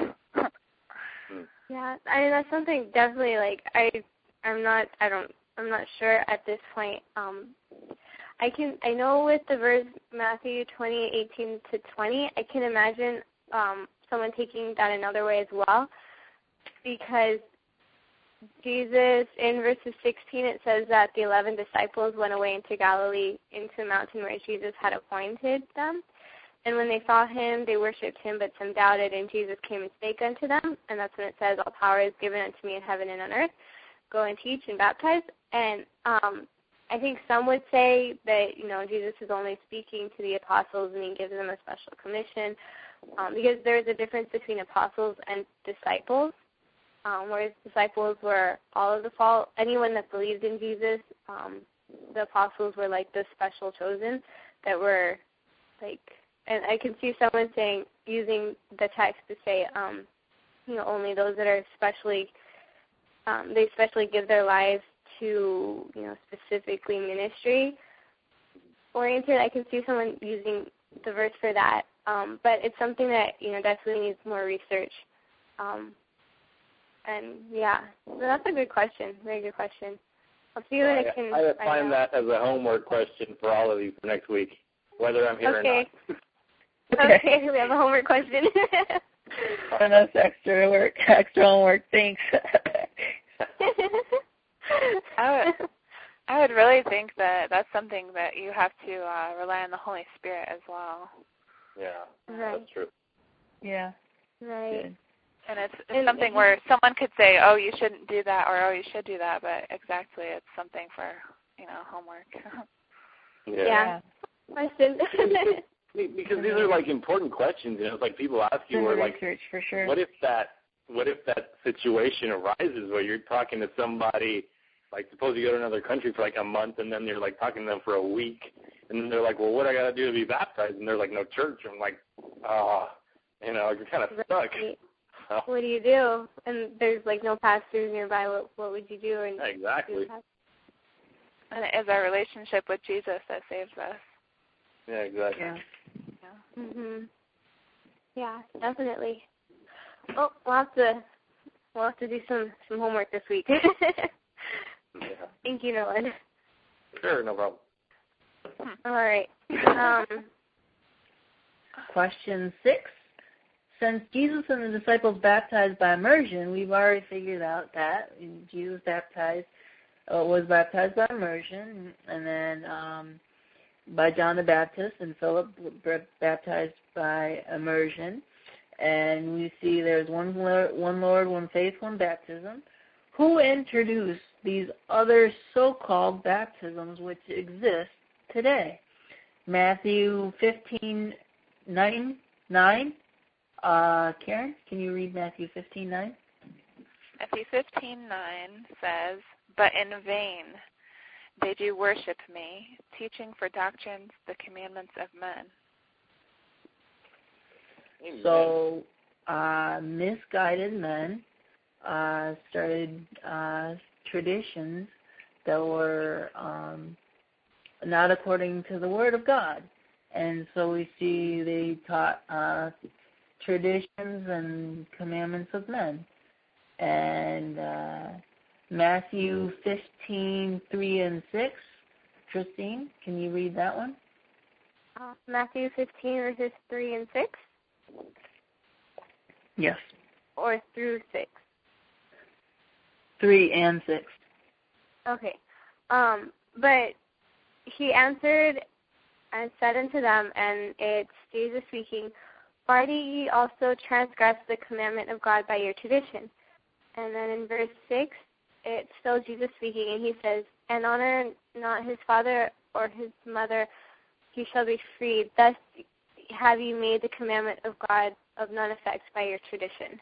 Yeah, I mean that's something definitely like I, I'm not, I don't, I'm not sure at this point. Um, I can, I know with the verse Matthew twenty, eighteen to twenty, I can imagine um, someone taking that another way as well, because Jesus, in verses sixteen, it says that the eleven disciples went away into Galilee, into a mountain where Jesus had appointed them. And when they saw him, they worshipped him, but some doubted, and Jesus came and spake unto them. And that's when it says, all power is given unto me in heaven and on earth. Go and teach and baptize. And um, I think some would say that, you know, Jesus is only speaking to the apostles and he gives them a special commission, um, because there is a difference between apostles and disciples. Um, whereas disciples were all of the fall, anyone that believed in Jesus, um, the apostles were like the special chosen that were like, and I can see someone saying, using the text to say, um, you know, only those that are especially, um, they especially give their lives to, you know, specifically ministry oriented. I can see someone using the verse for that, um, but it's something that, you know, definitely needs more research. Um, And, yeah, so that's a good question, very good question. I'll see what I, I can I would find find out. that as a homework question for all of you for next week, whether I'm here okay. or not. Okay. Okay, we have a homework question. On us extra work, extra homework, thanks. I would, I would really think that that's something that you have to uh, rely on the Holy Spirit as well. Yeah, Right. that's true. Yeah. Right. Good. And it's, it's something where someone could say, oh, you shouldn't do that, or oh, you should do that, but exactly it's something for, you know, homework. Yeah. Question. Because these are like important questions, you know. It's like people ask you, or like, research for sure. what if that, what if that situation arises where you're talking to somebody, like suppose you go to another country for like a month, and then you're like talking to them for a week, and then they're like, well, what do I got to do to be baptized? And they're like, no church. I'm like, ah, oh, you know, you're kind of stuck. Right. What do you do? And there's like no pastors nearby. What what would you do? And exactly. And it is our relationship with Jesus that saves us. Yeah, exactly. Yeah. Yeah. Mhm. Yeah, definitely. Oh, we'll have to we'll have to do some some homework this week. Yeah. Thank you, Nolan. Sure, no problem. All right. Um, Question six. Since Jesus and the disciples baptized by immersion, we've already figured out that Jesus baptized uh, was baptized by immersion, and then um, by John the Baptist, and Philip baptized by immersion. And we see there's one Lord, one Lord, one faith, one baptism. Who introduced these other so-called baptisms which exist today? Matthew fifteen, nine, nine. Uh, Karen, can you read Matthew fifteen, nine? Matthew fifteen, nine says, but in vain they do worship me, teaching for doctrines the commandments of men. Amen. So, uh, misguided men uh, started uh, traditions that were um, not according to the Word of God. And so we see they taught uh, traditions and commandments of men. And uh, Matthew fifteen, three and six. Christine, can you read that one? uh, Matthew fifteen, verses three and six? Yes. Or through six? three and six. Okay. Um, but he answered and said unto them, and it's Jesus speaking, why do ye also transgress the commandment of God by your tradition? And then in verse six, it's still Jesus speaking, and he says, and honor not his father or his mother, he shall be freed. Thus have you made the commandment of God of none effect by your tradition.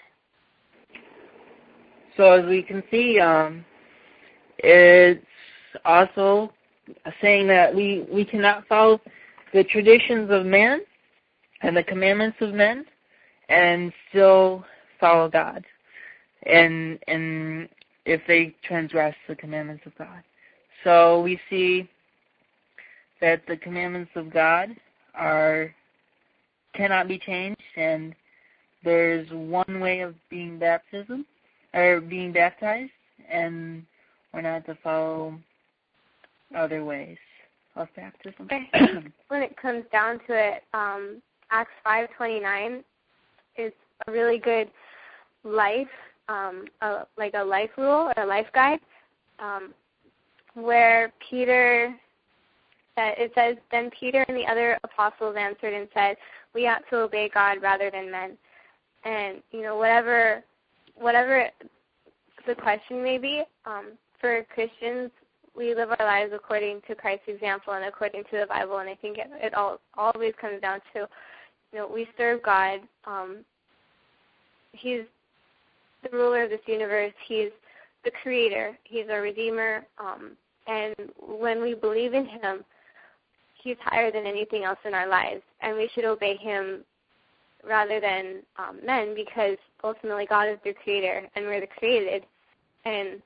So as we can see, um, it's also saying that we, we cannot follow the traditions of men and the commandments of men and still follow God, and and if they transgress the commandments of God. So we see that the commandments of God are cannot be changed, and there's one way of being baptism or being baptized, and we're not to follow other ways of baptism. When it comes down to it, um, Acts five twenty-nine is a really good life, um, a, like a life rule or a life guide, um, where Peter, it says, then Peter and the other apostles answered and said, we ought to obey God rather than men. And, you know, whatever, whatever the question may be, um, for Christians, we live our lives according to Christ's example and according to the Bible, and I think it, it all always comes down to, you know, we serve God. Um, he's the ruler of this universe. He's the creator. He's our redeemer. Um, and when we believe in him, he's higher than anything else in our lives, and we should obey him rather than um, men, because ultimately God is the creator, and we're the created, and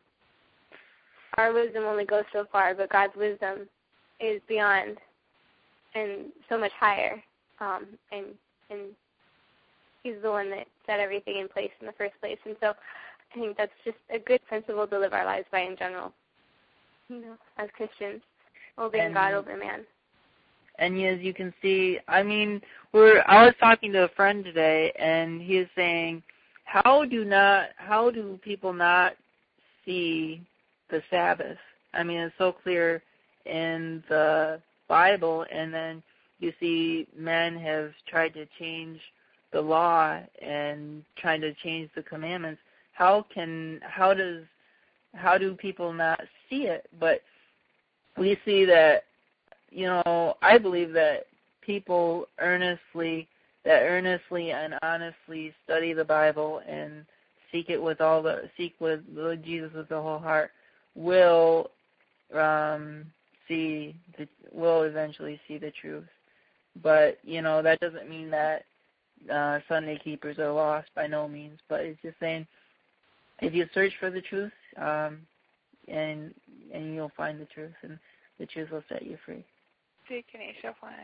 our wisdom only goes so far, but God's wisdom is beyond and so much higher, um, and and he's the one that set everything in place in the first place. And so I think that's just a good principle to live our lives by in general, you know, as Christians, obeying and, God over man. And as you can see, I mean, we're I was talking to a friend today, and he is saying, how do not how do people not see the Sabbath? I mean, it's so clear in the Bible, and then you see men have tried to change the law and trying to change the commandments. How can how does how do people not see it? But we see that, you know, I believe that people earnestly that earnestly and honestly study the Bible and seek it with all the seek with Jesus with the whole heart will um, see the, will eventually see the truth. But you know, that doesn't mean that uh, Sunday keepers are lost, by no means. But it's just saying, if you search for the truth, um, and and you'll find the truth, and the truth will set you free. Seek and you shall find.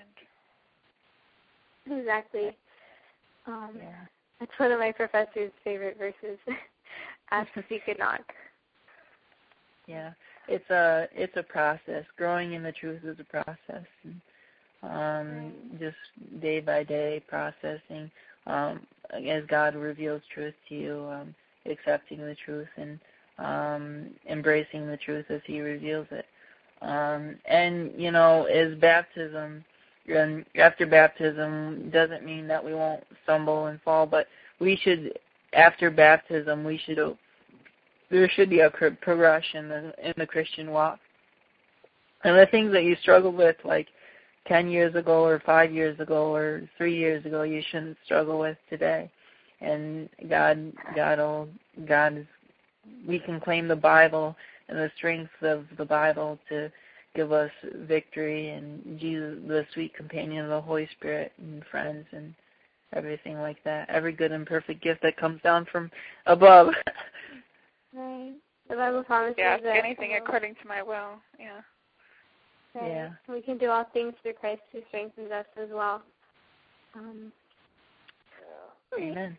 Exactly. Um, yeah. That's one of my professor's favorite verses. Ask, seek, and knock. Yeah, it's a it's a process. Growing in the truth is a process. And, um, right. Just day by day processing um, as God reveals truth to you, um, accepting the truth and um, embracing the truth as He reveals it. Um, and you know, as baptism, and after baptism doesn't mean that we won't stumble and fall, but we should, after baptism, we should there should be a progression in the Christian walk. And the things that you struggled with, like ten years ago or five years ago or three years ago, you shouldn't struggle with today. And God, God, will, God is, we can claim the Bible and the strength of the Bible to give us victory, and Jesus, the sweet companion of the Holy Spirit, and friends, and everything like that. Every good and perfect gift that comes down from above. Right. The Bible promises yeah, that anything you know, according to my will. Yeah. Right. Yeah. We can do all things through Christ who strengthens us as well. Um, yeah. Amen.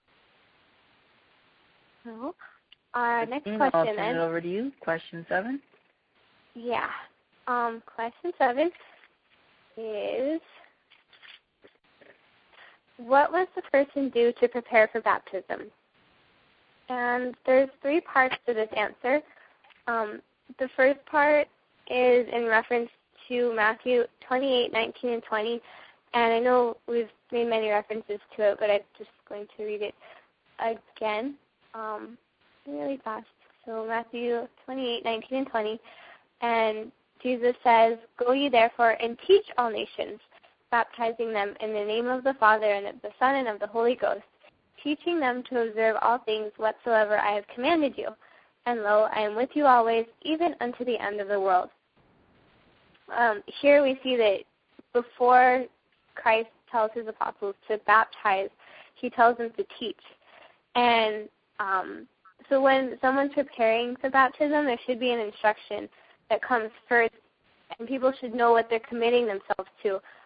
So, our next question I'll turn then. it over to you. Question seven. Yeah. Um, question seven is, what must the person do to prepare for baptism? And there's three parts to this answer. Um, the first part is in reference to Matthew twenty-eight, nineteen, and twenty. And I know we've made many references to it, but I'm just going to read it again um, really fast. So Matthew twenty-eight, nineteen, and twenty. And Jesus says, "Go ye therefore and teach all nations, baptizing them in the name of the Father and of the Son and of the Holy Ghost, teaching them to observe all things whatsoever I have commanded you. And lo, I am with you always, even unto the end of the world." Um, here we see that before Christ tells his apostles to baptize, he tells them to teach. And um, so when someone's preparing for baptism, there should be an instruction that comes first, and people should know what they're committing themselves to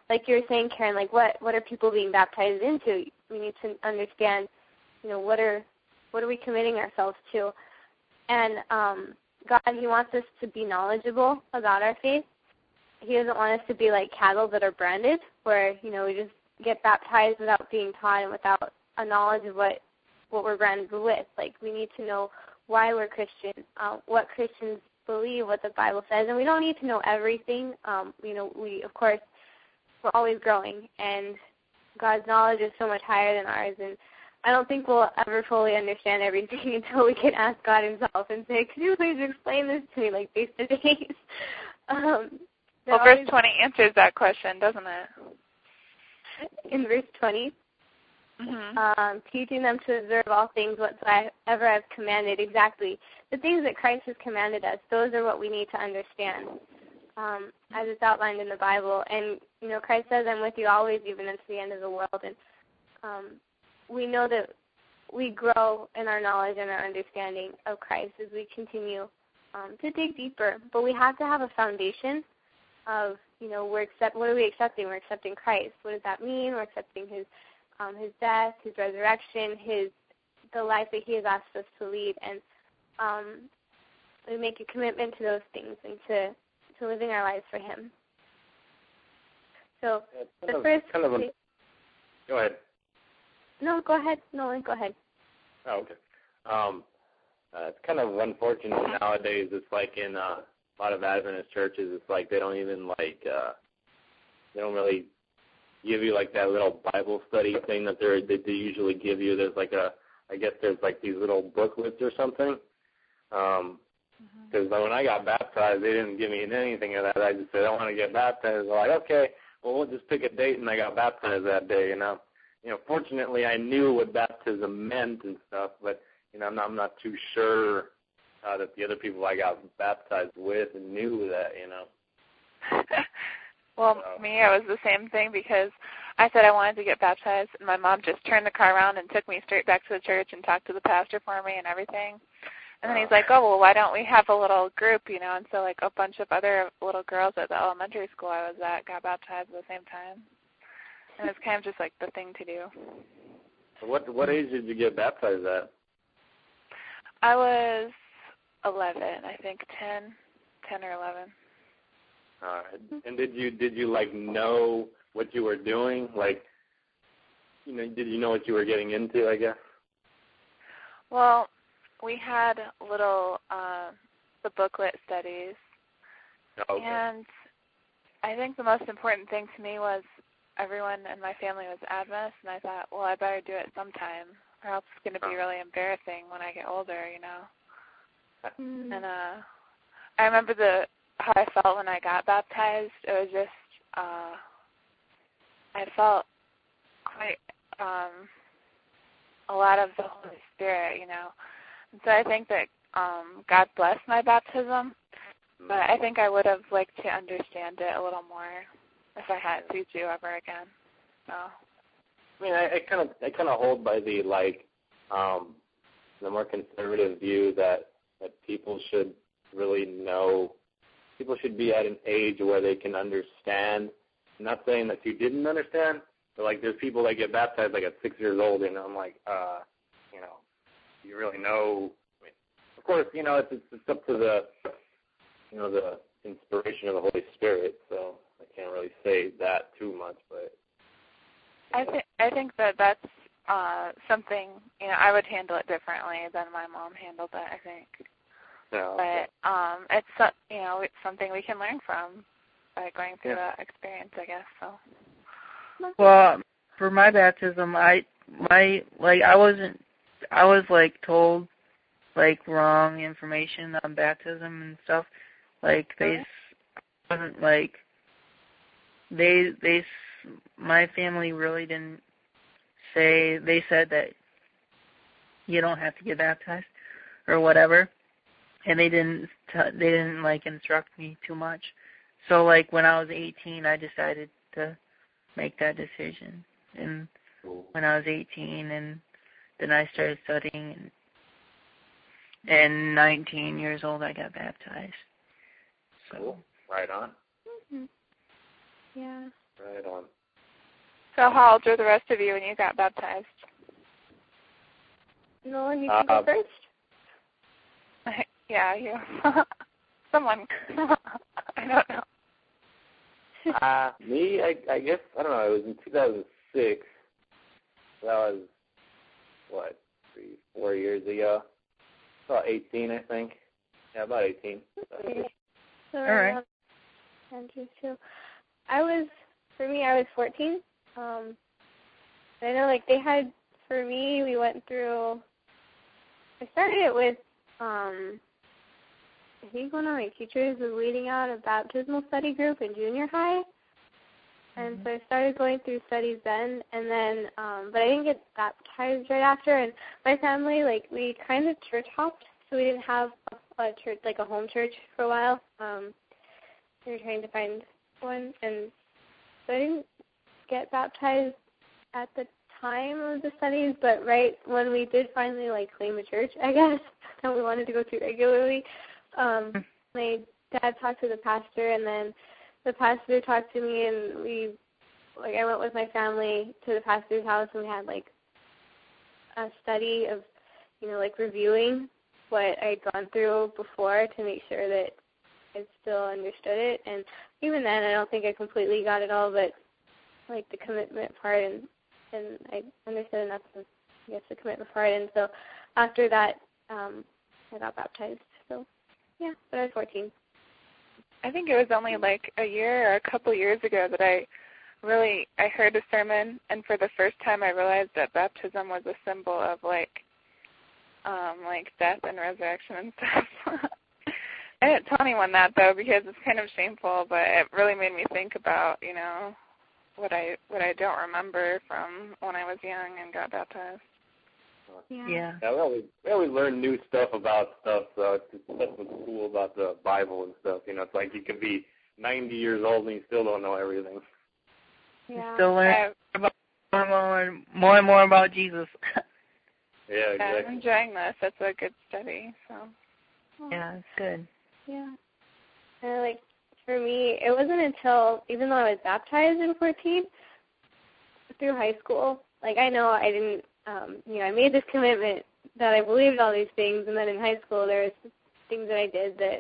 like you were saying, Karen, like what, what are people being baptized into? We need to understand, you know, what are what are we committing ourselves to? And um, God, He wants us to be knowledgeable about our faith. He doesn't want us to be like cattle that are branded, where, you know, we just get baptized without being taught and without a knowledge of what, what we're branded with. Like, we need to know why we're Christian, uh, what Christians believe, what the Bible says, and we don't need to know everything. Um, you know, we, of course, we're always growing, and God's knowledge is so much higher than ours, and I don't think we'll ever fully understand everything until we can ask God Himself and say, could you please explain this to me, like, face to face? Um, well, verse twenty answers that question, doesn't it? In verse twenty, mm-hmm. um, teaching them to observe all things whatsoever I've commanded. Exactly. The things that Christ has commanded us, those are what we need to understand, um, as it's outlined in the Bible. And, you know, Christ says, I'm with you always, even unto the end of the world. And um, we know that we grow in our knowledge and our understanding of Christ as we continue um, to dig deeper. But we have to have a foundation of, you know, we're accept. What are we accepting? We're accepting Christ. What does that mean? We're accepting His um, His death, His resurrection, His the life that He has asked us to lead, and um, we make a commitment to those things and to, to living our lives for Him. So yeah, the of, first. Kind of a, go ahead. No, go ahead. Nolan, go ahead. Oh, okay. Um, uh, it's kind of unfortunate nowadays. It's like in uh, a lot of Adventist churches, it's like they don't even like uh, they don't really give you like that little Bible study thing that they that they usually give you. There's like a, I guess there's like these little booklets or something. Um, because mm-hmm. when I got baptized, they didn't give me anything of that. I just said I want to get baptized. They're like, okay, well we'll just pick a date, and I got baptized that day. You know, you know. Fortunately, I knew what baptism meant and stuff, but you know, I'm not, I'm not too sure uh, that the other people I got baptized with knew that. You know. Well, so. me, it was the same thing because I said I wanted to get baptized, and my mom just turned the car around and took me straight back to the church and talked to the pastor for me and everything. And then he's like, oh, well, why don't we have a little group, you know? And so, like, a bunch of other little girls at the elementary school I was at got baptized at the same time. And it's kind of just, like, the thing to do. What what age did you get baptized at? I was eleven, I think, ten, ten or eleven. All right. And did you, did you, like, know what you were doing? Like, you know, did you know what you were getting into, I guess? Well, we had little, uh, the booklet studies. Oh, okay. And I think the most important thing to me was everyone in my family was Adventist, and I thought, well, I better do it sometime, or else it's going to be really embarrassing when I get older, you know. Mm-hmm. And uh, I remember the how I felt when I got baptized. It was just, uh, I felt quite um, a lot of the Holy Spirit, you know. And so I think that um, God blessed my baptism, but I think I would have liked to understand it a little more if I had to do ever again. So. I mean, I kind of I kind of hold by the like um, the more conservative view that that people should really know. People should be at an age where they can understand. I'm not saying that you didn't understand, but like there's people that get baptized like at six years old, and I'm like, uh, you know, you really know. I mean, of course, you know, it's it's up to the, you know, the inspiration of the Holy Spirit. So I can't really say that too much, but you know. I think I think that that's uh, something, you know, I would handle it differently than my mom handled it, I think. No, okay. But um, it's, you know, it's something we can learn from by going through yeah. that experience, I guess. So. Well, for my baptism, I my like I wasn't I was like told like wrong information on baptism and stuff. Like they wasn't like they they my family really didn't say. They said that you don't have to get baptized or whatever. And they didn't, t- they didn't like instruct me too much. So like when I was eighteen, I decided to make that decision. And when I was eighteen, and then I started studying. And, and nineteen years old, I got baptized. So. Cool. Right on. Mm-hmm. Yeah. Right on. So how old were the rest of you when you got baptized? No one, you Uh, can go first. Yeah, you. Someone. I don't know. uh, me, I, I guess, I don't know, it was in two thousand six. That was, what, three, four years ago? About eighteen, I think. Yeah, about eighteen. Okay. So, All right. um, Andrew too. I was, for me, I was fourteen. Um, I know, like, they had, for me, we went through, I started it with, um, I think one of my teachers was leading out a baptismal study group in junior high. And so I started going through studies then, and then, um, but I didn't get baptized right after. And my family, like, we kind of church hopped, so we didn't have a, a church, like a home church for a while. Um, we were trying to find one, and so I didn't get baptized at the time of the studies, but right when we did finally, like, claim a church, I guess, that we wanted to go to regularly, um, my dad talked to the pastor, and then the pastor talked to me, and we, like, I went with my family to the pastor's house, and we had, like, a study of, you know, like, reviewing what I'd gone through before to make sure that I still understood it. And even then, I don't think I completely got it all, but, like, the commitment part, and, and I understood enough of, I guess, the commitment part. And so after that, um, I got baptized. So, yeah, but I was fourteen. I think it was only like a year or a couple years ago that I really, I heard a sermon, and for the first time I realized that baptism was a symbol of, like, um, like death and resurrection and stuff. I didn't tell anyone that, though, because it's kind of shameful, but it really made me think about, you know, what I what I don't remember from when I was young and got baptized. Yeah. Yeah. Yeah, we always, we always learn new stuff about stuff, so it's just, that's what's cool about the Bible and stuff. You know, it's like you can be ninety years old and you still don't know everything. Yeah. Still learn I, about more and more, more and more about Jesus. Yeah, yeah, exactly. I'm enjoying this. It's a good study, so. Yeah, it's good. Yeah. And, like, for me, it wasn't until, even though I was baptized in fourteen, through high school, like, I know I didn't, um, you know, I made this commitment that I believed all these things, and then in high school there was things that I did that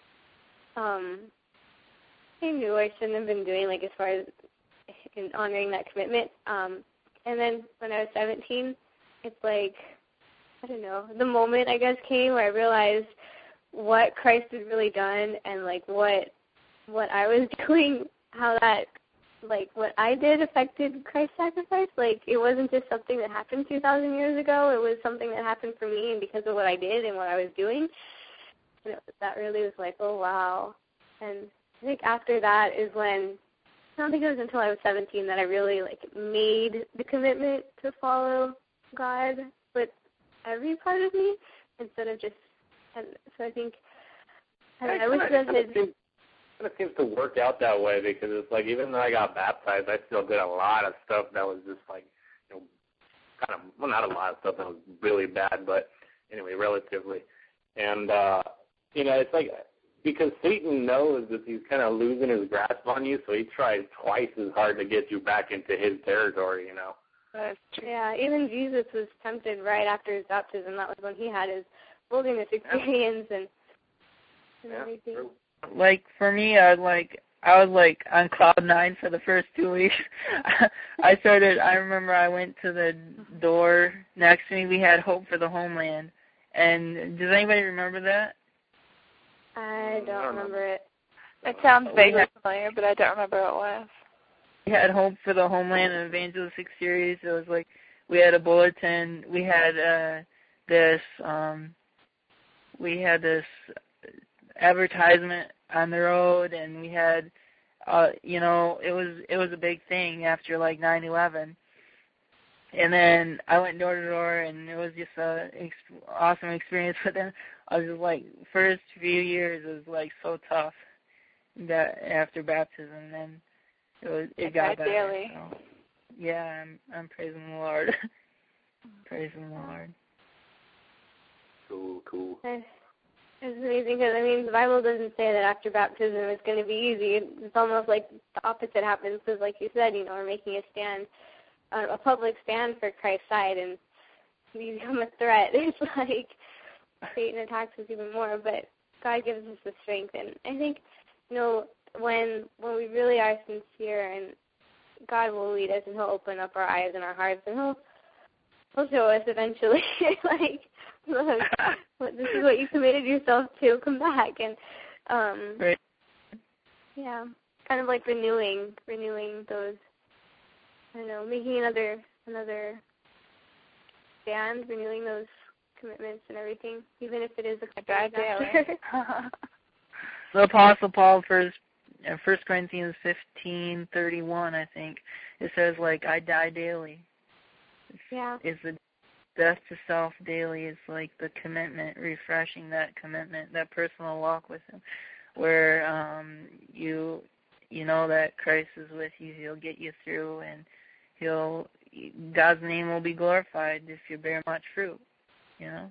um, I knew I shouldn't have been doing, like, as far as in honoring that commitment. Um, and then when I was seventeen, it's like, I don't know, the moment, I guess, came where I realized what Christ had really done, and, like, what what I was doing, how that, like, what I did affected Christ's sacrifice. Like, it wasn't just something that happened two thousand years ago. It was something that happened for me, and because of what I did and what I was doing, you know, that really was like, oh, wow. And I think after that is when, I don't think it was until I was seventeen that I really, like, made the commitment to follow God with every part of me instead of just, and so I think, I, don't know, I wish that had... It kind of seems to work out that way, because it's like, even though I got baptized, I still did a lot of stuff that was just like, you know, kind of, well, not a lot of stuff that was really bad, but anyway, relatively. And, uh, you know, it's like, because Satan knows that he's kind of losing his grasp on you, so he tries twice as hard to get you back into his territory, you know. That's true. Yeah, even Jesus was tempted right after his baptism. That was when he had his wilderness experience and, and Yeah, everything. true. Like, for me, I was like, I was like on cloud nine for the first two weeks. I started, I remember I went to the door next to me. We had Hope for the Homeland. And does anybody remember that? I don't remember it. It sounds vaguely familiar, but I don't remember what it was. We had Hope for the Homeland and Evangelistic Series. It was like, we had a bulletin. We had uh, this, um, we had this advertisement on the road, and we had, uh, you know, it was it was a big thing after like nine eleven. And then I went door to door, and it was just a ex- awesome experience. But then I was just like, first few years was like so tough that after baptism, then it was it got better. Daily. So, yeah, I'm I'm praising the Lord. Praising the Lord. Cool, cool. I, It's amazing because, I mean, the Bible doesn't say that after baptism it's going to be easy. It's almost like the opposite happens because, like you said, you know, we're making a stand, a public stand for Christ's side, and we become a threat. It's like Satan attacks us even more, but God gives us the strength. And I think, you know, when when we really are sincere, and God will lead us, and He'll open up our eyes and our hearts, and He'll He'll show us eventually, like, look, this is what you committed yourself to. Come back, and um, right. yeah, kind of like renewing, renewing those. I don't know, making another another stand, renewing those commitments and everything, even if it is a bad day. The Apostle Paul, first, uh, First Corinthians fifteen thirty one, I think, it says, like, I die daily. It's, yeah. It's the death to self daily. It's like the commitment, refreshing that commitment, that personal walk with Him, where um, you you know that Christ is with you. He'll get you through, and He'll God's name will be glorified if you bear much fruit. You know.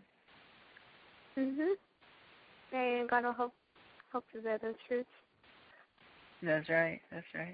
Mhm. Right, and God will help help you bear those fruits. That's right. That's right.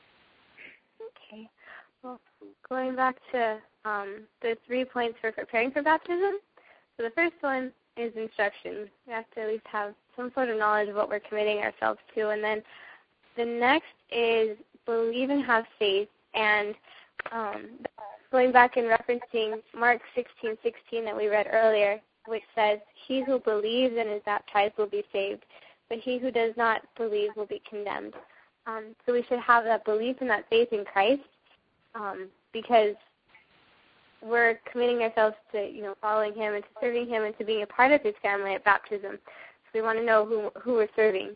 Okay. Well, going back to um, the three points for preparing for baptism. So the first one is instruction. We have to at least have some sort of knowledge of what we're committing ourselves to. And then the next is believe and have faith. And um, going back and referencing Mark sixteen sixteen that we read earlier, which says, he who believes and is baptized will be saved, but he who does not believe will be condemned. Um, so we should have that belief and that faith in Christ, um, because we're committing ourselves to, you know, following Him and to serving Him and to being a part of His family at baptism. So we want to know who who we're serving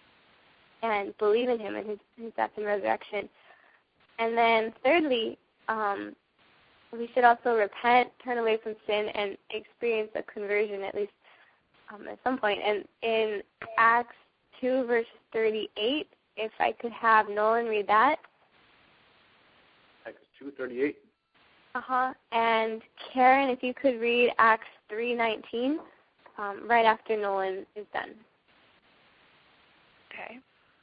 and believe in Him and His, his death and resurrection. And then thirdly, um, we should also repent, turn away from sin, and experience a conversion at least um, at some point. And in Acts two, verse thirty-eight, if I could have Nolan read that. Acts two thirty-eight. Uh-huh. And Karen, if you could read Acts three nineteen, um, right after Nolan is done. Okay.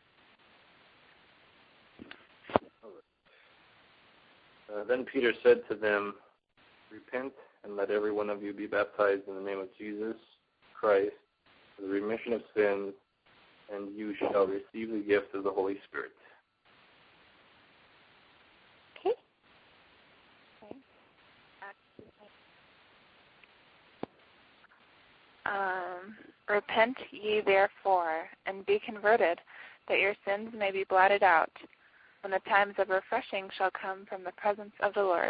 Uh, then Peter said to them, repent and let every one of you be baptized in the name of Jesus Christ for the remission of sins, and you shall receive the gift of the Holy Spirit. Okay. Okay. Um, repent ye therefore, and be converted, that your sins may be blotted out, when the times of refreshing shall come from the presence of the Lord.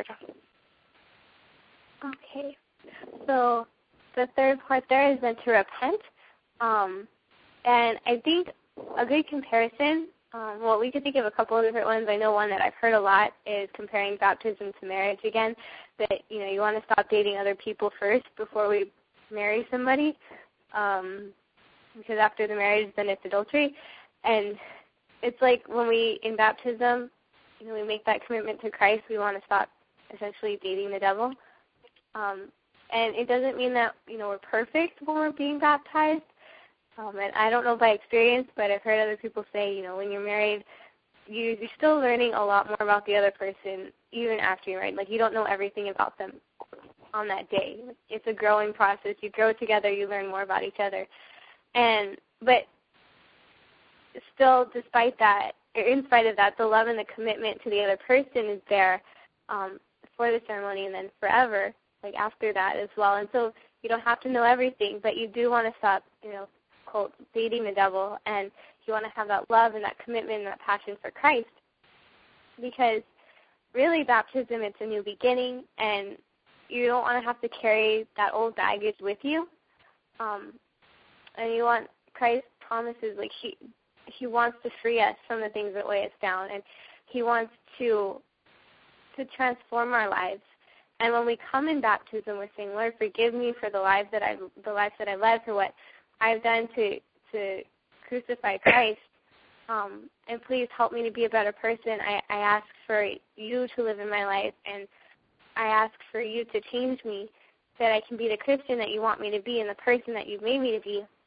Okay. So the third part there is then to repent. Um, and I think a good comparison, um, well, we could think of a couple of different ones. I know one that I've heard a lot is comparing baptism to marriage again, that, you know, you want to stop dating other people first before we marry somebody, um, because after the marriage, then it's adultery. And it's like when we, in baptism, you know, we make that commitment to Christ, we want to stop essentially dating the devil. Um, and it doesn't mean that, you know, we're perfect when we're being baptized. Um, and I don't know by experience, but I've heard other people say, you know, when you're married, you, you're still learning a lot more about the other person even after you're married. Like, you don't know everything about them on that day. It's a growing process. You grow together, you learn more about each other. And, but still, despite that, or in spite of that, the love and the commitment to the other person is there um, for the ceremony and then forever, like after that as well. And so you don't have to know everything, but you do want to stop, you know, quote, dating the devil, and you want to have that love and that commitment and that passion for Christ, because really baptism, it's a new beginning, and you don't want to have to carry that old baggage with you. Um, and you want, Christ promises, like he he wants to free us from the things that weigh us down, and he wants to to transform our lives. And when we come in baptism, we're saying, Lord, forgive me for the lives that I the lives that I led, for what I've done to to crucify Christ. Um, and please help me to be a better person. I, I ask for you to live in my life, and I ask for you to change me, that I can be the Christian that you want me to be and the person that you've made me to be.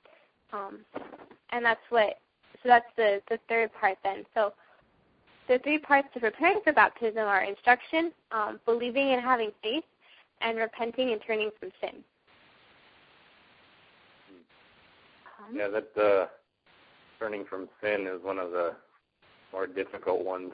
Um, and that's what, so that's the, the third part then. So the three parts of preparing for baptism are instruction, um, believing and having faith, and repenting and turning from sin. Um, yeah, that uh, turning from sin is one of the more difficult ones.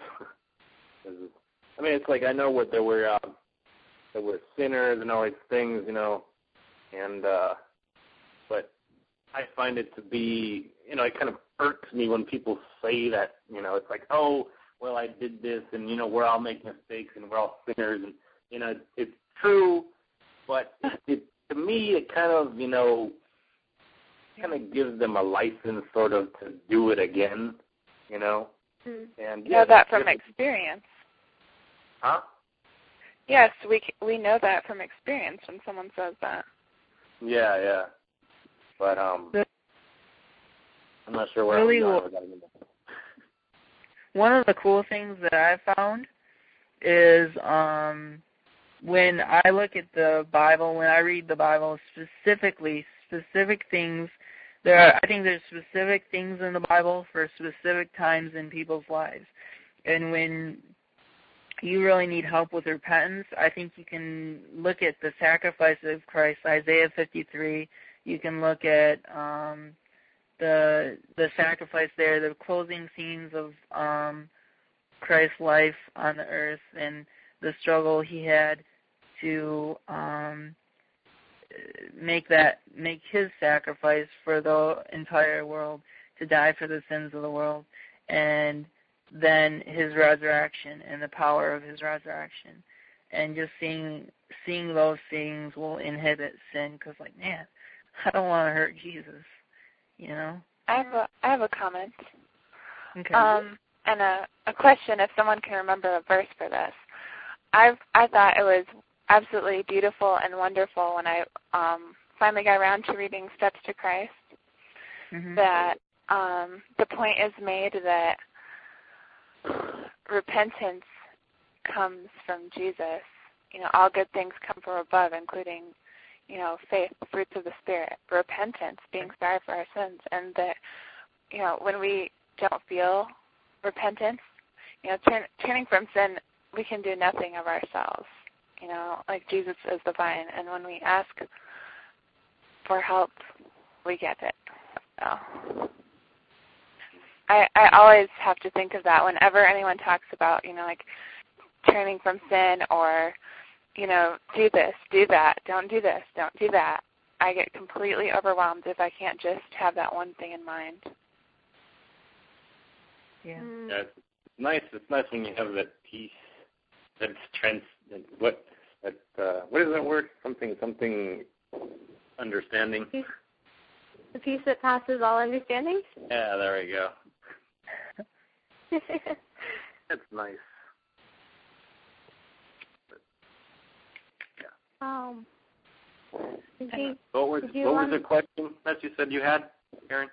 I mean, it's like I know what there were uh, there were sinners and all these things, you know, and uh, but I find it to be, you know, it kind of irks me when people say that, you know, it's like, oh, well, I did this, and, you know, we're all making mistakes, and we're all sinners, and, you know, it's true, but it, it, to me, it kind of, you know, kind of gives them a license sort of to do it again, you know. Mm. And you yeah, know that from experience. Huh? Yes, we we know that from experience when someone says that. Yeah, yeah. But um, I'm not sure where really I'm going well, with that anymore. One of the cool things that I found is um, when I look at the Bible, when I read the Bible, specifically, specific things, there are, I think there's specific things in the Bible for specific times in people's lives. And when you really need help with repentance, I think you can look at the sacrifice of Christ, Isaiah fifty-three. You can look at um, the the sacrifice there, the closing scenes of um, Christ's life on the earth and the struggle he had to um, make that make his sacrifice for the entire world, to die for the sins of the world, and then his resurrection and the power of his resurrection. And just seeing seeing those things will inhibit sin, because, like, man, I don't want to hurt Jesus, you know? I have a, I have a comment. Okay. Um, and a, a question, if someone can remember a verse for this. I've, I thought it was absolutely beautiful and wonderful when I um, finally got around to reading Steps to Christ, mm-hmm. that um, the point is made that repentance comes from Jesus. You know, all good things come from above, including, you know, faith, the fruits of the Spirit, repentance, being sorry for our sins, and that, you know, when we don't feel repentance, you know, turn, turning from sin, we can do nothing of ourselves. You know, like Jesus is the vine, and when we ask for help, we get it. So I, I always have to think of that whenever anyone talks about, you know, like turning from sin or, you know, do this, do that, don't do this, don't do that. I get completely overwhelmed if I can't just have that one thing in mind. Yeah. Mm. Yeah, it's nice. It's nice when you have that peace. That's trans. What? That. Uh, what is that word? Something. Something. Understanding. Peace. The peace that passes all understanding. Yeah. There we go. That's nice. But, yeah. Um. You, what was, what was the question that you said you had, Karen?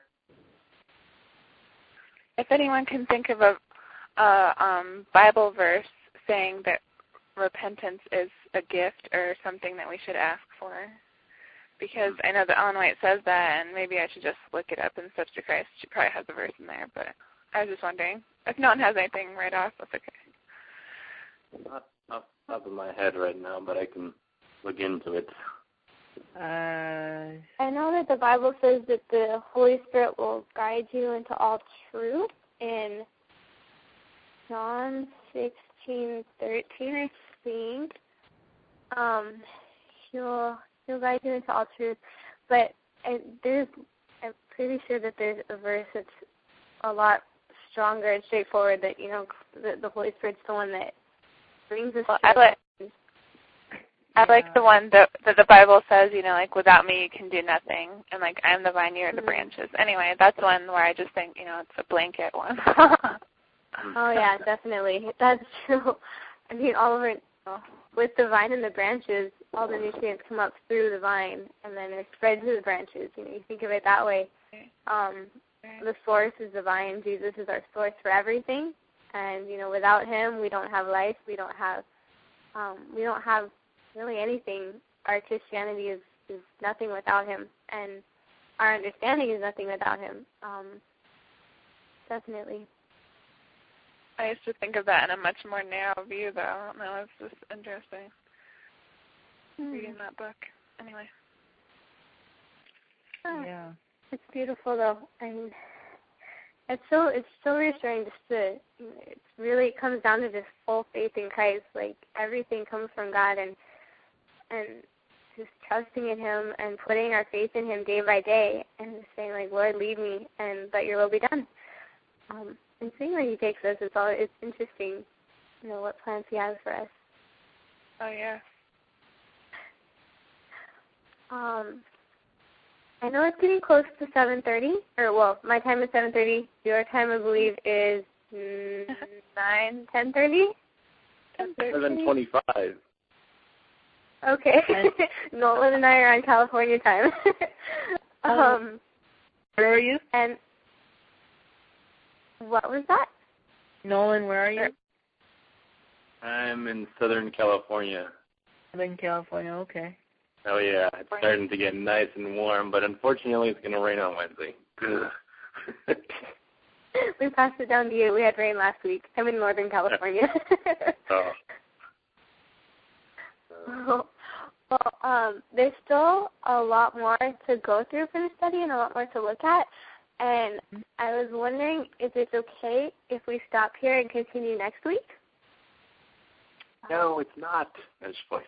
If anyone can think of a, a um, Bible verse saying that repentance is a gift or something that we should ask for, because I know that Ellen White says that, and maybe I should just look it up in Steps to Christ. She probably has a verse in there, but I was just wondering. If no one has anything right off, that's okay. Not off the top of my head right now, but I can look into it. Uh, I know that the Bible says that the Holy Spirit will guide you into all truth in John sixteen thirteen, I think. Um, he'll he'll guide you into all truth, but I, there's I'm pretty sure that there's a verse that's a lot stronger and straightforward. That, you know, the, the Holy Spirit's the one that brings us. Well, to I like I like the one that, that the Bible says, you know, like, without me you can do nothing, and, like, I'm the vine, you're the branches. Anyway, that's one where I just think, you know, it's a blanket one. Oh, yeah, definitely. That's true. I mean, all over it, with the vine and the branches, all the nutrients come up through the vine, and then they're spread to the branches. You know, you think of it that way. Um, the source is the vine. Jesus is our source for everything. And, you know, without him, we don't have life. We don't have, um, we don't have really anything. Our Christianity is, is nothing without him. And our understanding is nothing without him. Um, definitely. I used to think of that in a much more narrow view, though. No, it's just interesting Mm. reading that book. Anyway. Oh, Yeah. it's beautiful, though. I mean, it's so it's so reassuring just to. It really comes down to just full faith in Christ. Like everything comes from God, and and just trusting in Him and putting our faith in Him day by day, and just saying like, Lord, lead me, and let Your will be done. Um, and seeing where He takes us, it's all it's interesting. You know what plans He has for us. Oh yeah. Um, I know it's getting close to seven thirty, or well, my time is seven thirty. Your time, I believe, is mm, nine, ten thirty. seven twenty-five. Okay. Nolan and I are on California time. um, Where are you? And what was that? Nolan, where are you? I'm in Southern California. Southern California, okay. Oh, yeah. It's starting to get nice and warm, but unfortunately it's going to rain on Wednesday. We passed it down to you. We had rain last week. I'm in Northern California. oh. Oh. Well, um, there's still a lot more to go through for the study and a lot more to look at. And I was wondering if it's okay if we stop here and continue next week? No, it's not. That's funny.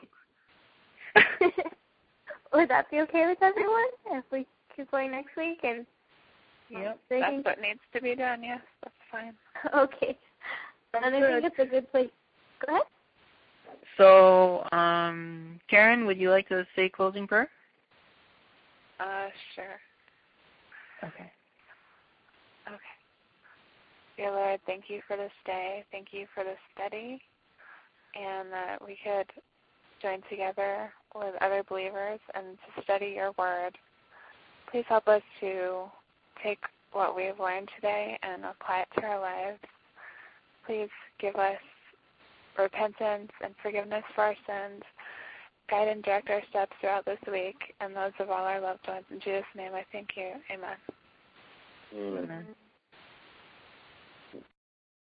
Would that be okay with everyone if we keep going next week? And Yep. That's think, what needs to be done, yes. That's fine. okay. That's and I good. think it's a good place. Go ahead. So, um, Karen, would you like to say closing prayer? Uh, sure. Okay. Okay. Dear Lord, thank you for this day. Thank you for this study, and that we could join together with other believers and to study your word. Please help us to take what we've learned today and apply it to our lives. Please give us repentance and forgiveness for our sins. Guide and direct our steps throughout this week and those of all our loved ones. In Jesus' name I thank you. Amen. Amen. Amen.